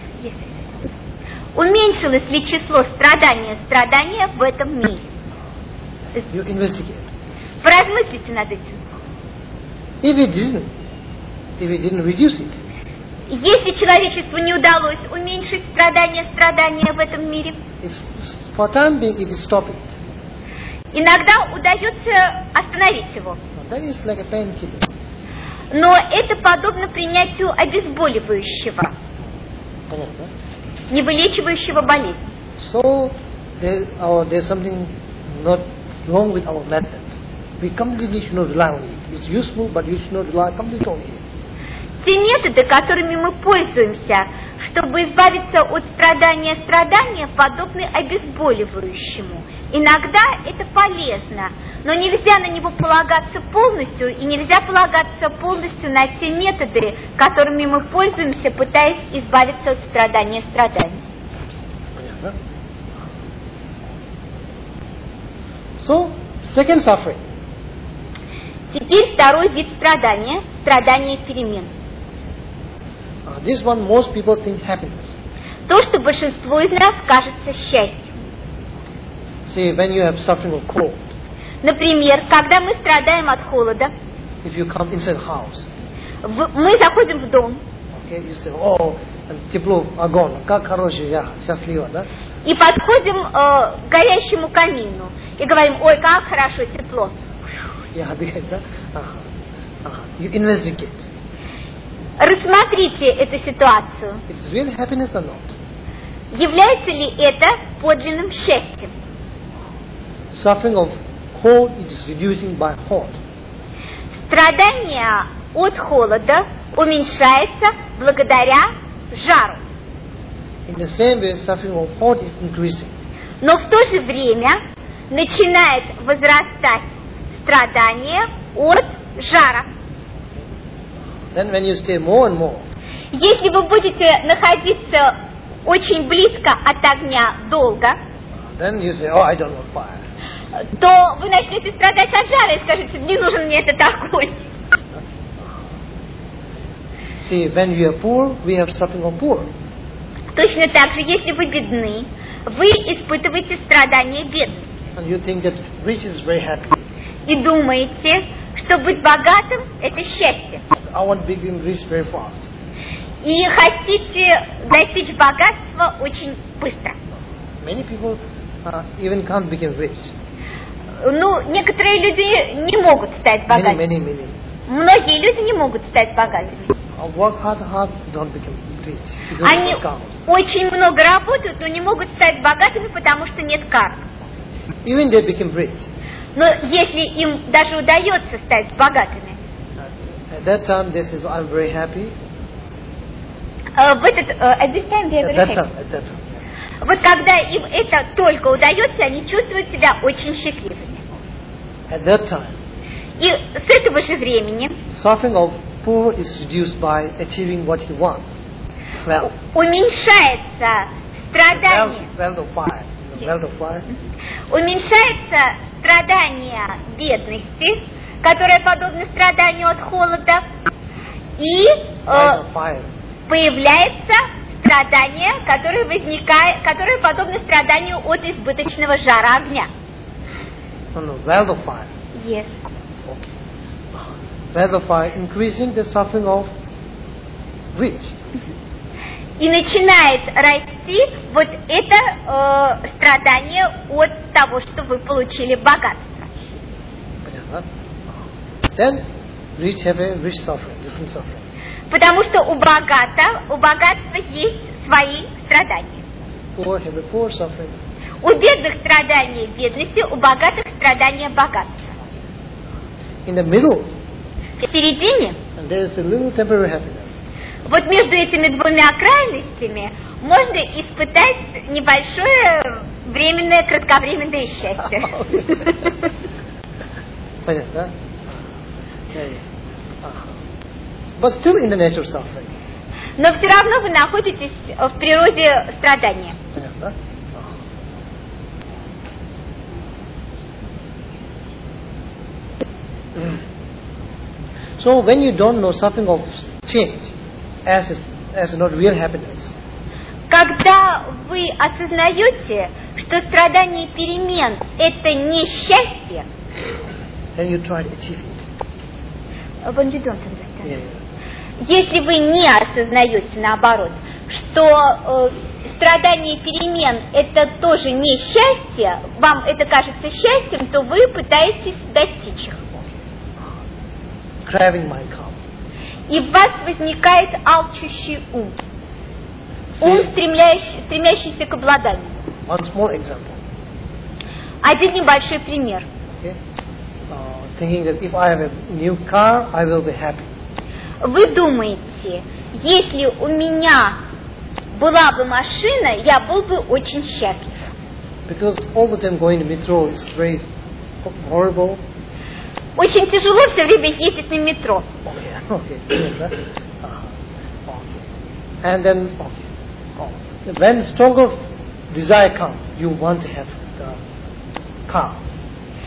Уменьшилось ли число страдания страдания в этом мире? You investigate. Поразмыслите над этим. If it didn't, if it didn't reduce it, Если человечеству не удалось уменьшить страдания страдания в этом мире, it's, for time being, if you stop it, иногда удается остановить его. that is like a painkiller. Но это подобно принятию обезболивающего, Понятно? не вылечивающего болезнь. So there, our, there's something not wrong with our method. We completely should not rely on it. It's useful, but you should not rely completely on it. Те методы, которыми мы пользуемся, чтобы избавиться от страдания страдания, подобны обезболивающему. Иногда это полезно, но нельзя на него полагаться полностью, и нельзя полагаться полностью на те методы, которыми мы пользуемся, пытаясь избавиться от страдания страданий. Понятно? So, second suffering. Теперь второй вид страдания, страдание перемен. Uh, this one most people think happiness. То, что большинству из нас кажется счастьем. See, when you have suffering of cold, Например, когда мы страдаем от холода, if you come inside house, в- мы заходим в дом okay, you say, oh, тепло, огонь, как хороший, я счастлива, да? и подходим э, к горящему камину и говорим: ой, как хорошо, тепло. Я отдыхаю, да? Ага. Ага. You investigate. Рассмотрите эту ситуацию. It's real happiness or not? Является ли это подлинным счастьем? Suffering of cold is reducing by hot. Страдание от холода уменьшается благодаря жару. In the same way, suffering of hot is increasing. Но в то же время начинает возрастать страдание от жара. Then when you stay more and more, Если вы будете находиться очень близко от огня долго, then you say, oh, I don't want fire. то вы начнете страдать от жара и скажете: не нужен мне этот огонь. See, when we are poor, we have suffering of poor. Точно так же, если вы бедны, вы испытываете страдания бедности. And you think that rich is very happy. И думаете, что быть богатым – это счастье. I want to become rich very fast. И хотите достичь богатства очень быстро. Many people uh, even can't become rich. Ну, некоторые люди не могут стать Many, богатыми. many, many. Многие люди не могут стать богатыми. Uh, work hard, hard, don't become rich. Because Они of account. очень много работают, но не могут стать богатыми, потому что нет карт. Even they become rich. Но если им даже удается стать богатыми, Uh, at that time, they say, I'm very happy. э, в этот, э, at this time they are At very that happy. time, at that time. Yeah. Вот когда им это только удается, они чувствуют себя очень счастливыми. At that time, И с этого же времени suffering of poor is reduced by achieving what he wants. Wealth. уменьшается Wealth, страдание, wealth of fire. Wealth of fire. уменьшается страдание бедности, которое подобно страданию от холода, и Light э, of fire. появляется страдание, которое возникает, которое подобно страданию от избыточного жара огня. No, no, wealth of fire. Yes. Okay. Uh, wealth of fire increasing the suffering of rich. И начинает расти вот это э, страдание от того, что вы получили богатство. Понятно? Uh, Then rich have a rich suffering, different suffering. Потому что у богата, у богатства есть свои страдания. Poor have a poor suffering. У бедных страдания бедности, у богатых страдания богатства. In the middle, В середине, and there is a little temporary happiness. вот между этими двумя крайностями, можно испытать небольшое временное, кратковременное счастье. Понятно? Yeah, yeah. Uh, But still in the nature of suffering. Но все равно вы находитесь в природе страдания. Понятно? Uh. So when you don't know suffering of change as is, as not real happiness, Когда вы осознаете, что страдание перемен – это не счастье, then you try to achieve it. when you don't understand. Yeah, yeah. Если вы не осознаете, наоборот, что э, страдание перемен – это тоже не счастье, вам это кажется счастьем, то вы пытаетесь достичь их. Craving might come. И в вас возникает алчущий ум, ум, See, стремляющий, стремящийся к обладанию. one small example. Один небольшой пример. Okay? Uh, thinking that if I have a new car, I will be happy. Вы думаете, если у меня была бы машина, я был бы очень счастлив. Because all the time going to metro is very horrible. Очень тяжело все время ездить на метро. Okay, okay. uh, okay. And then, okay. Oh. When stronger desire comes, you want to have the car.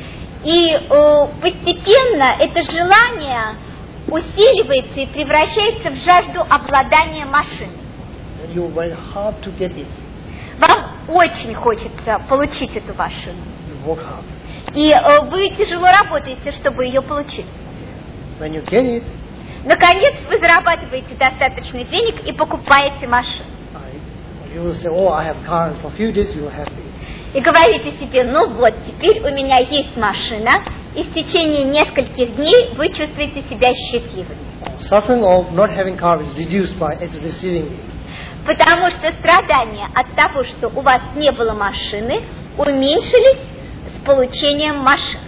И э, постепенно это желание усиливается и превращается в жажду обладания машиной. And you work hard to get it. Вам очень хочется получить эту машину. You work hard. И э, вы тяжело работаете, чтобы ее получить. When you get it, Наконец вы зарабатываете достаточно денег и покупаете машину. I, you will say, oh, I have car, and for a few days you will have it. И говорите себе, ну вот, теперь у меня есть машина, и в течение нескольких дней вы чувствуете себя счастливыми. Suffering of not having car is reduced by it receiving it. Потому что страдания от того, что у вас не было машины, уменьшились с получением машины.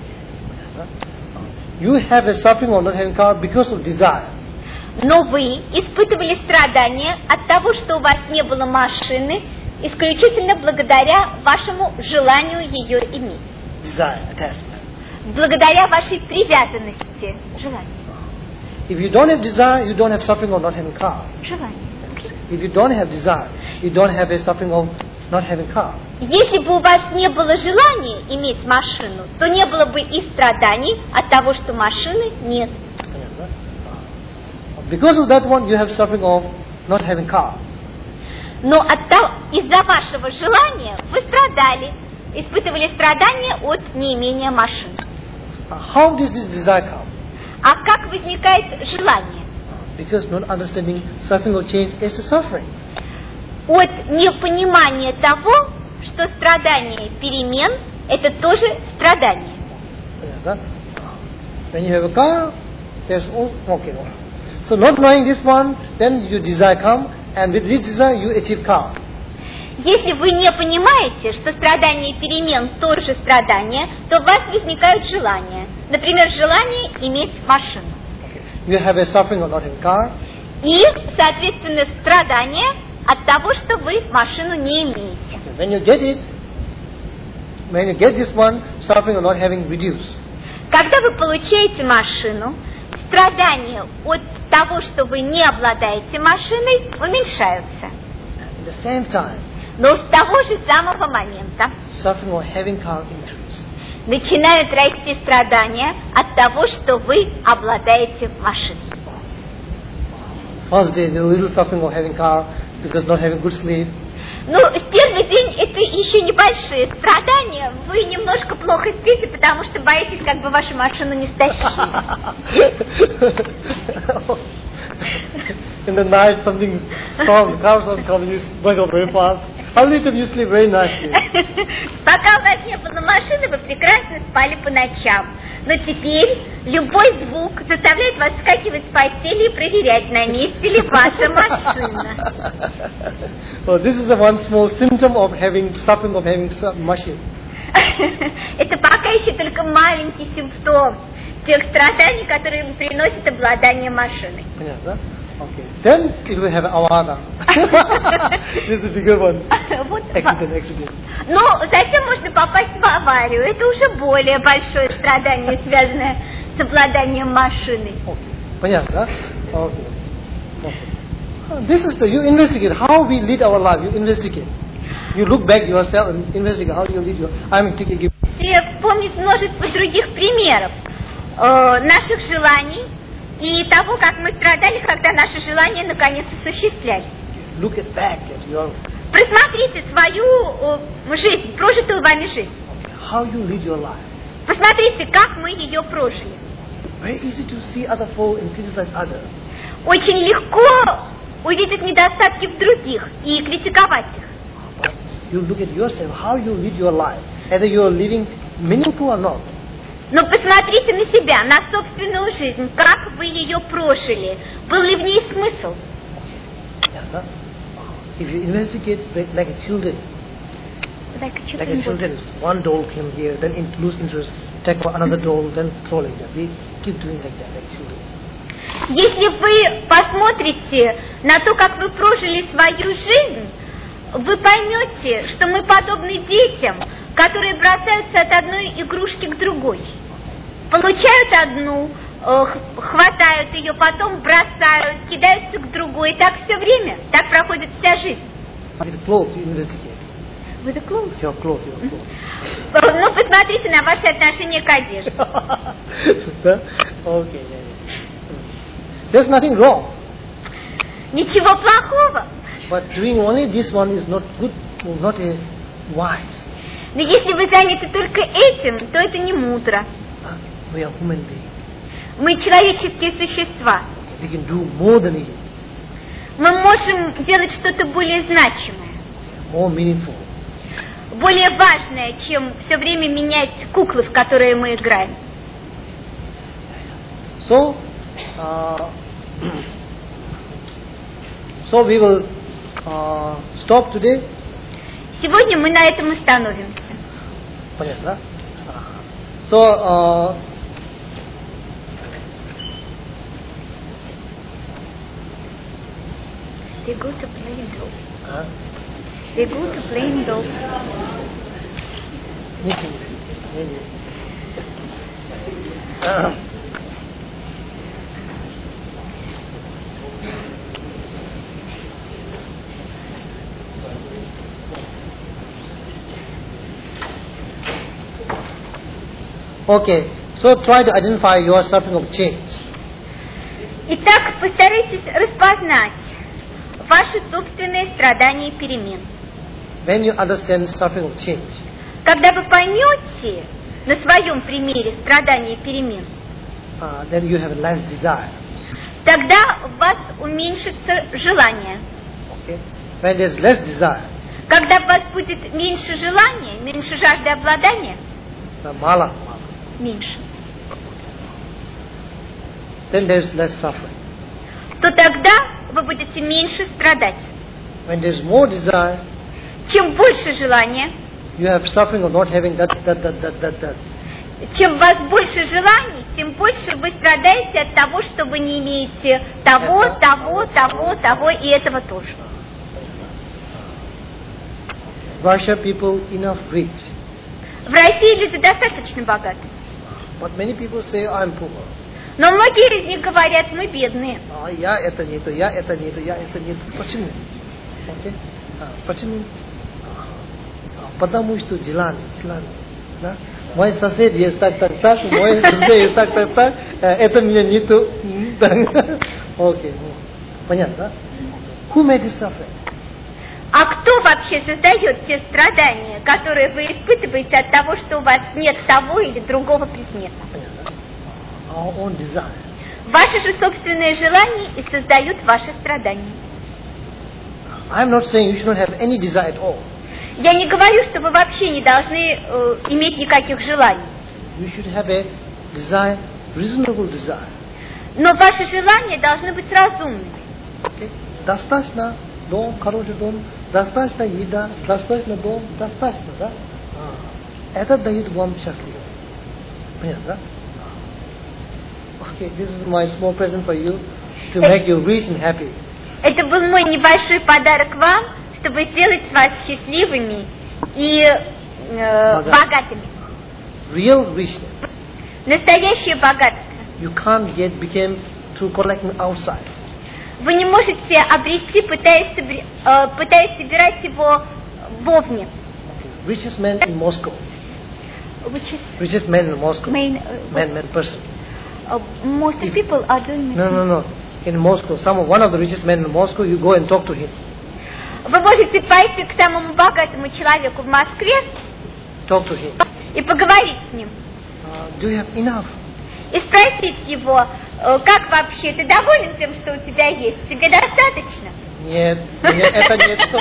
You have a suffering of not having car because of desire. Но вы испытывали страдания от того, что у вас не было машины, исключительно благодаря вашему желанию ее иметь. Desire, attachment. Благодаря вашей привязанности. Желанию. If you don't have desire, you don't have suffering of not having car. Желание. If you don't have desire, you don't have a suffering of not having car. Если бы у вас не было желания иметь машину, то не было бы и страданий от того, что машины нет. Because of that one, you have suffering of not having car. Но от того, из-за вашего желания вы страдали, испытывали страдания от неимения машины. How does this desire come? А как возникает желание? Because not understanding suffering of change is a suffering. От непонимания того, что страдание перемен – это тоже страдание. When you have a car, there's also, okay. So not knowing this one, then your desire come, and with this desire you achieve car. Если вы не понимаете, что страдание перемен тоже страдание, то у вас возникают желания. Например, желание иметь машину. You have a suffering of not having car. И, соответственно, страдание от того, что вы машину не имеете. When you get it, when you get this one, suffering of not having reduced. Когда вы получаете машину, страдания от того, что вы не обладаете машиной, уменьшаются. At the same time, но с того же самого момента suffering of having car increase. Начинают расти страдания от того, что вы обладаете машиной. First day, the little suffering of having car because not having good sleep. Ну, в первый день это еще небольшие страдания. Вы немножко плохо спите, потому что боитесь, как бы вашу машину не стащили. In the night, something storm, cars are coming, you wake up very fast. How little you sleep very nicely. Пока у вас не было машины, вы прекрасно спали по ночам. Но теперь любой звук заставляет вас вскакивать с постели и проверять, на месте ли ваша машина. So this is the one small symptom of having suffering of having machine. Это пока еще только маленький симптом тех страданий, которые приносит обладание машиной. Понятно? Okay. Then it will have avada. This is a bigger one. Вот, accident, accident. Но затем можно попасть в аварию. Это уже более большое страдание, связанное с обладанием машиной. Okay. Понятно? Okay. Okay. This is the, you investigate how we lead our life. You investigate. You look back yourself and investigate how you lead your. I'm taking. И вспомнить множество других примеров э, наших желаний и того, как мы страдали, когда наши желания наконец осуществлялись. Look at back at your. Просмотрите свою э, жизнь, прожитую вами жизнь. How you lead your life. Посмотрите, как мы ее прожили. Very easy to see other fault and criticize others. Очень легко увидеть недостатки в других и критиковать их. But you look at yourself, how you lead your life, whether you are living meaningful or not. Но посмотрите на себя, на собственную жизнь, как вы ее прожили. Был ли в ней смысл? Yeah, if you investigate like a children, like a like a children, one doll came here, then in, lose interest, take another doll, then throw like that. We keep doing like that, like children. Если вы посмотрите на то, как вы прожили свою жизнь, вы поймете, что мы подобны детям, которые бросаются от одной игрушки к другой. Получают одну, хватают ее, потом бросают, кидаются к другой. Так все время, так проходит вся жизнь. With the clothes. Your clothes, your clothes. Ну, посмотрите на ваши отношения к одежде. Okay. Yeah, yeah. There's nothing wrong. Ничего плохого. But doing only this one is not good, not a wise. Но если вы заняты только этим, то это не мудро. Uh, we are human beings. Мы человеческие существа. We can do more than it. Мы можем делать что-то более значимое, More meaningful. более важное, чем все время менять куклы, в которые мы играем. So, uh, so we will uh, stop today. Сегодня мы на этом остановимся. Понятно, да? So, uh, They go to playing dolls. uh, They go to playing dolls. Yes, yes, yes, yes. Uh, Okay, so try to identify your suffering of change. Итак, постарайтесь распознать ваши собственные страдания и перемен. When you understand suffering of change, Когда вы поймете на своем примере страдания и перемен, uh, then you have less desire. тогда у вас уменьшится желание. Okay? When there's less desire, Когда у вас будет меньше желания, меньше жажды обладания, the mala, mala, меньше, then there's less suffering. то тогда вы будете меньше страдать. When there's more desire, Чем больше желания, you have suffering of not having that, that, that, that, that, that. чем у вас больше желаний, тем больше вы страдаете от того, что вы не имеете того, Это. того, того, того и этого тоже. Russia people enough rich, В России люди достаточно богаты, but many people say I'm poor. но многие из них говорят, мы бедные. А, я это нету, я это нету, я это нету. Почему? Okay? А, почему? А, а, потому что желание, желание. Да? Мой сосед есть так, так, так, мой друзья есть так, так, так, это меня нету. Окей, понятно, да? Who made this suffering? А кто вообще создает те страдания, которые вы испытываете от того, что у вас нет того или другого предмета? Понятно, да? Our own desire. Ваши же собственные желания и создают ваши страдания. I'm not saying you should not have any desire at all. Я не говорю, что вы вообще не должны э, иметь никаких желаний. You should have a desire, reasonable desire. Но ваши желания должны быть разумными. Okay? Достаточно дом, хороший дом, достаточно еда, достаточно дом, достаточно, да? Это дает вам счастливо. Понятно, да? Okay, this is my small present for you to make you rich and happy. Это был мой небольшой подарок вам, чтобы сделать вас счастливыми и э, Богат. богатыми. Real richness Настоящее богатство you can't get became through collecting outside. вы не можете обрести, пытаясь, собри- э, пытаясь собирать его вовне. Okay. Richest man in Moscow. Which is Richest man in Moscow. main, uh, Man, man person. uh, most people are doing No, no, no. In Moscow, some one of the richest men in Moscow, you go and talk to him. Вы можете пойти к самому богатому человеку в Москве Talk to him. и поговорить с ним. Uh, do you have enough? И спросить его, э, как вообще, ты доволен тем, что у тебя есть? Тебе достаточно? Нет, мне это нету.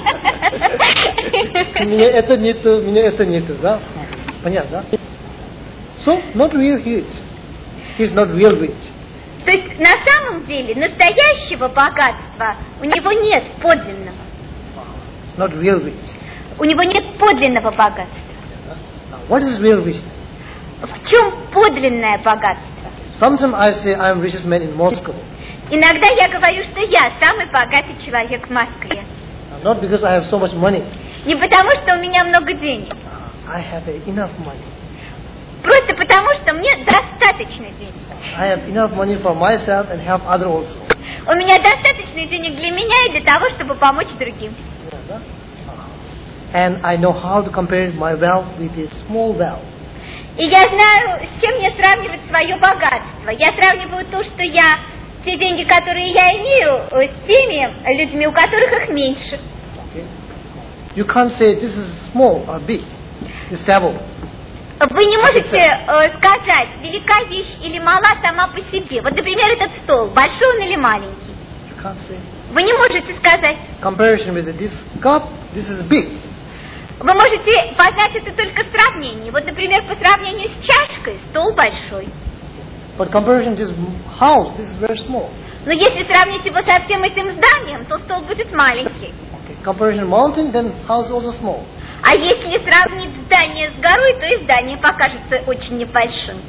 Мне это нету, мне это нету, да? Понятно, да? So, not real rich. He's not real rich. То есть на самом деле настоящего богатства у него нет подлинного. It's not real rich. У него нет подлинного богатства. Now, what is real richness? В чем подлинное богатство? Sometimes I say I'm richest man in Moscow. Иногда я говорю, что я самый богатый человек в Москве. Not because I have so much money. Не потому, что у меня много денег. I have enough money. Просто потому, что мне достаточно денег. I have enough money for myself and help others also. У меня достаточно денег для меня и для того, чтобы помочь другим. Yeah, and I know how to compare my wealth with a small wealth. И я знаю, с чем мне сравнивать свое богатство. Я сравниваю то, что я, те деньги, которые я имею, с теми людьми, у которых их меньше. Okay? You can't say this is small or big. It's devil. Вы не можете э, сказать, велика вещь или мала сама по себе. Вот, например, этот стол, большой он или маленький? You can't say. Вы не можете сказать. Comparison with this cup, this is big. Вы можете познать это только в сравнении. Вот, например, по сравнению с чашкой, стол большой. But comparison with this house, this is very small. Но если сравнить его со всем этим зданием, то стол будет маленький. Okay. Comparison mountain, then house also small. А если сравнить здание с горой, то и здание покажется очень небольшим.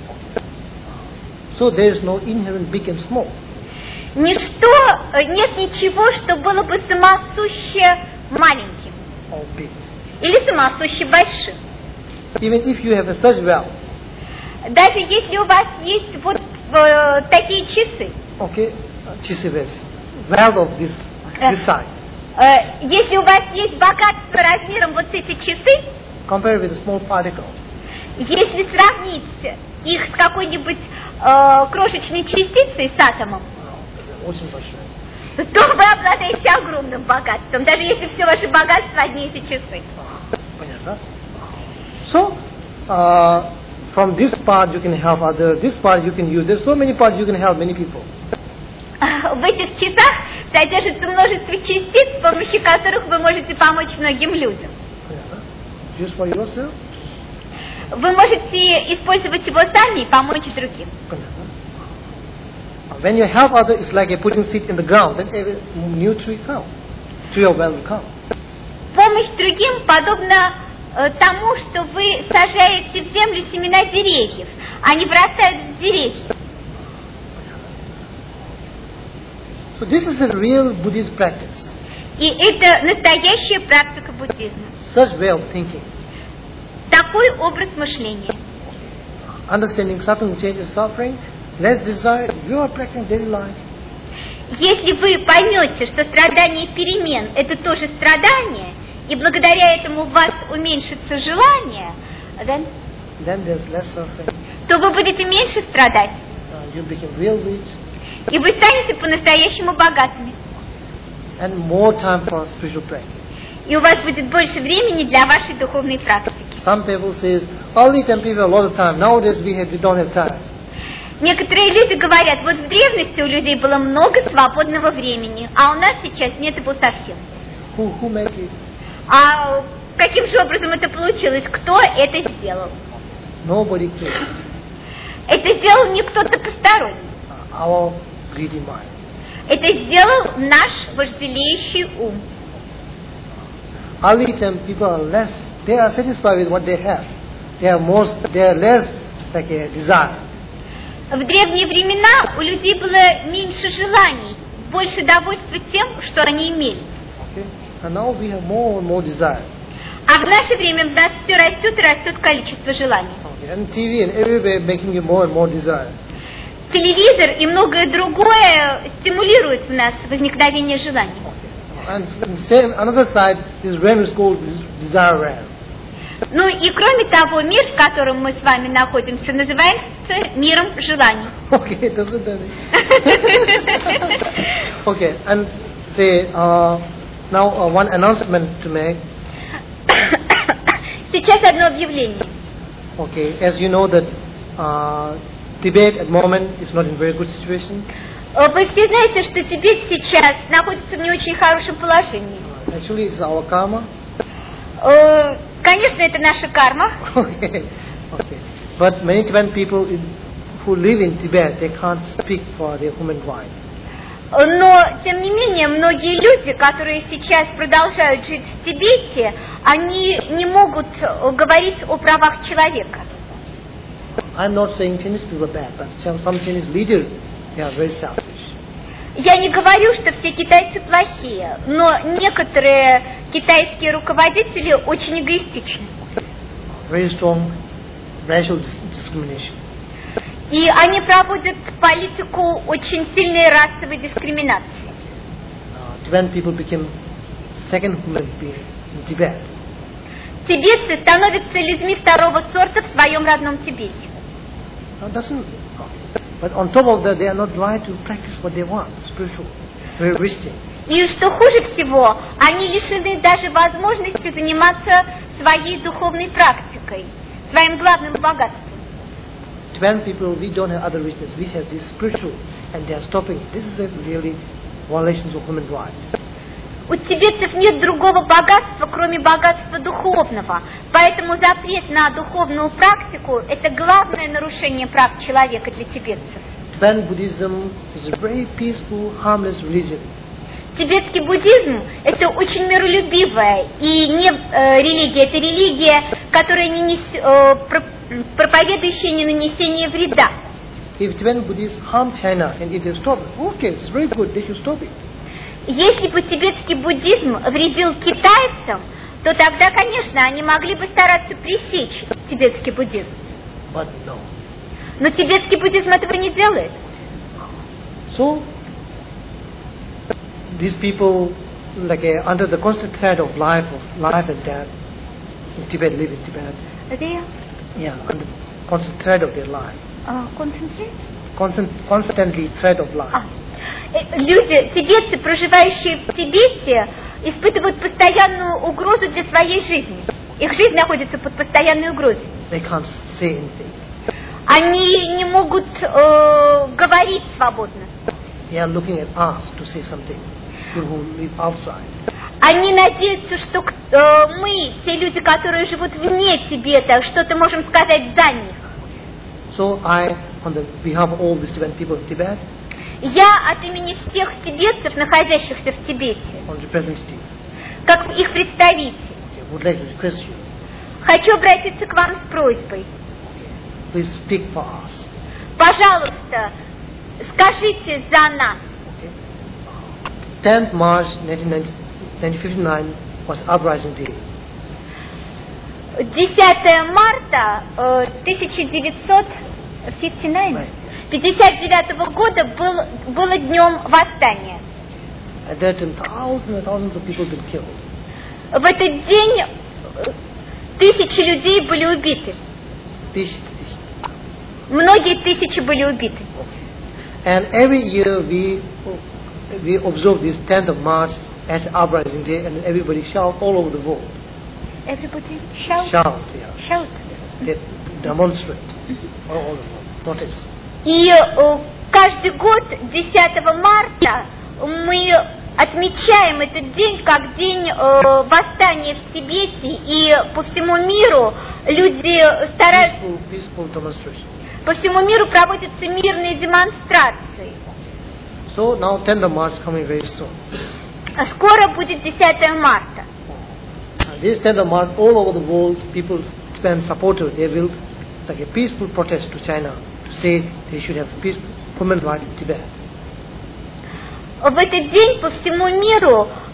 So there is no inherent big and small. Ничто, нет ничего, что было бы самосуще маленьким. Or big. Или самосуще большим. Even if you have a such wealth. Даже если у вас есть вот э, такие часы. Okay, часы wealth of this, this size. Э, если у вас есть богатство размером вот эти часы. Compare with a small particle. Если сравнить их с какой-нибудь э, крошечной частицей, с атомом. Очень большое. То вы обладаете огромным богатством, даже если все ваше богатство одни эти часы. Понятно. So, uh, from this part you can help others, this part you can use. There's so many parts you can help many people. В этих часах содержится множество частиц, с помощью которых вы можете помочь многим людям. Понятно. Use for yourself. Вы можете использовать его сами и помочь другим. Понятно. When you help others, it's like a putting seed in the ground. Then every new tree come, tree of wealth will come. Помощь другим подобна э, тому, что вы сажаете в землю семена деревьев. Они бросают в деревья. So this is a real Buddhist practice. И это настоящая практика буддизма. Such way of thinking. Такой образ мышления. Understanding suffering changes suffering. Less desire, you are practicing daily life. Если вы поймете, что страдание перемен – это тоже страдание, и благодаря этому у вас уменьшится желание, then, then there's less suffering. То вы будете меньше страдать. Uh, you become real rich. И вы станете по-настоящему богатыми. And more time for spiritual practice. И у вас будет больше времени для вашей духовной практики. Some people says, early time people have a lot of time. Nowadays we have we don't have time. Некоторые люди говорят, вот в древности у людей было много свободного времени, а у нас сейчас нет его совсем. Who, who made this? А каким же образом это получилось? Кто это сделал? Nobody cares. Это сделал не кто-то посторонний. Uh, our greedy mind. Это сделал наш вожделеющий ум. Early time people are less, they are satisfied with what they have. They are more, they are less like a desire. В древние времена у людей было меньше желаний, больше довольства тем, что они имели. Okay. And now we have more and more desire. А в наше время у нас все растет и растет количество желаний. Okay. And T V and everywhere making you more and more desire. Телевизор и многое другое стимулирует в нас возникновение желаний. Okay. And same another side, this realm is called desire realm. Ну и кроме того, мир, в котором мы с вами находимся, называется миром желаний. Okay, doesn't that Okay, and say uh, now uh, one announcement to make. Сейчас одно объявление. Okay, as you know that uh, Tibet at the moment is not in very good situation. Вы все знаете, что Тибет сейчас находится в не очень хорошем положении. Actually, it's our karma. Конечно, это наша карма. Okay, okay. But many Tibetan people in, who live in Tibet, they can't speak for their human rights. Но, тем не менее, многие люди, которые сейчас продолжают жить в Тибете, они не могут говорить о правах человека. I'm not saying Chinese people are bad, but some, some Chinese leaders, they are very selfish. Я не говорю, что все китайцы плохие, но некоторые китайские руководители очень эгоистичны. Very strong racial discrimination. И они проводят политику очень сильной расовой дискриминации. Uh, Tibetan people became second human being in Tibet. тибетцы становятся людьми второго сорта в своем родном Тибете. Now, doesn't, but on top of that, they are not right to practice what they want, spiritual, very wisdom. И что хуже всего, они лишены даже возможности заниматься своей духовной практикой, своим главным богатством. Tibetan people, we don't have other wisdoms. We have this spiritual, and they are stopping. This is a really violation of human rights. У тибетцев нет другого богатства, кроме богатства духовного. Поэтому запрет на духовную практику – это главное нарушение прав человека для тибетцев. Tibetan Buddhism is a very peaceful, harmless religion. Тибетский буддизм – это очень миролюбивая и не э, религия, это религия, которая не нес, э, про, проповедующая не нанесение вреда. If Tibetan Buddhists harm China and if they stop it, okay, it's very good, they should stop it. Если бы тибетский буддизм вредил китайцам, то тогда, конечно, они могли бы стараться пресечь тибетский буддизм. But no. Но тибетский буддизм этого не делает. So, these people, like uh, under the constant threat of life, of life and death, in Tibet, live in Tibet. Где? Yeah, under constant threat of their life. Концентрация? Constant, constantly threat of life. А. Люди, тибетцы, проживающие в Тибете, испытывают постоянную угрозу для своей жизни. Их жизнь находится под постоянной угрозой. They can't say anything. Они не могут э, говорить свободно. They are looking at us to say something. People who live outside. Они надеются, что э, мы, те люди, которые живут вне Тибета, что-то можем сказать за них. So I, on the behalf of all the Tibetan people in Tibet, я от имени всех тибетцев, находящихся в Тибете, on representative, как их представитель, okay, would like to request you, хочу обратиться к вам с просьбой. please speak for us. Пожалуйста, скажите за нас. Okay. tenth March nineteen fifty-nine was uprising day. десятое марта э, тысяча девятьсот пятьдесят девятого года был, было днем восстания. At that time, thousands and thousands of people been killed. В этот день тысячи людей были убиты. Тысячи. Многие тысячи были убиты. And every year we we observe this tenth of March as uprising day, and everybody shout all over the world. Everybody shout. Shout, yeah. Shout. They demonstrate all over the world. Protest. И э, каждый год десятого марта мы отмечаем этот день как день э, восстания в Тибете, и по всему миру люди стараются, peaceful, peaceful demonstration. по всему миру проводятся мирные демонстрации. So now tenth of March coming very soon. Скоро будет десятое марта. And this tenth of March, all over the world, people Tibetan supporters, they will like a peaceful protest to China to say they should have peaceful human rights in Tibet. В этот день по всему миру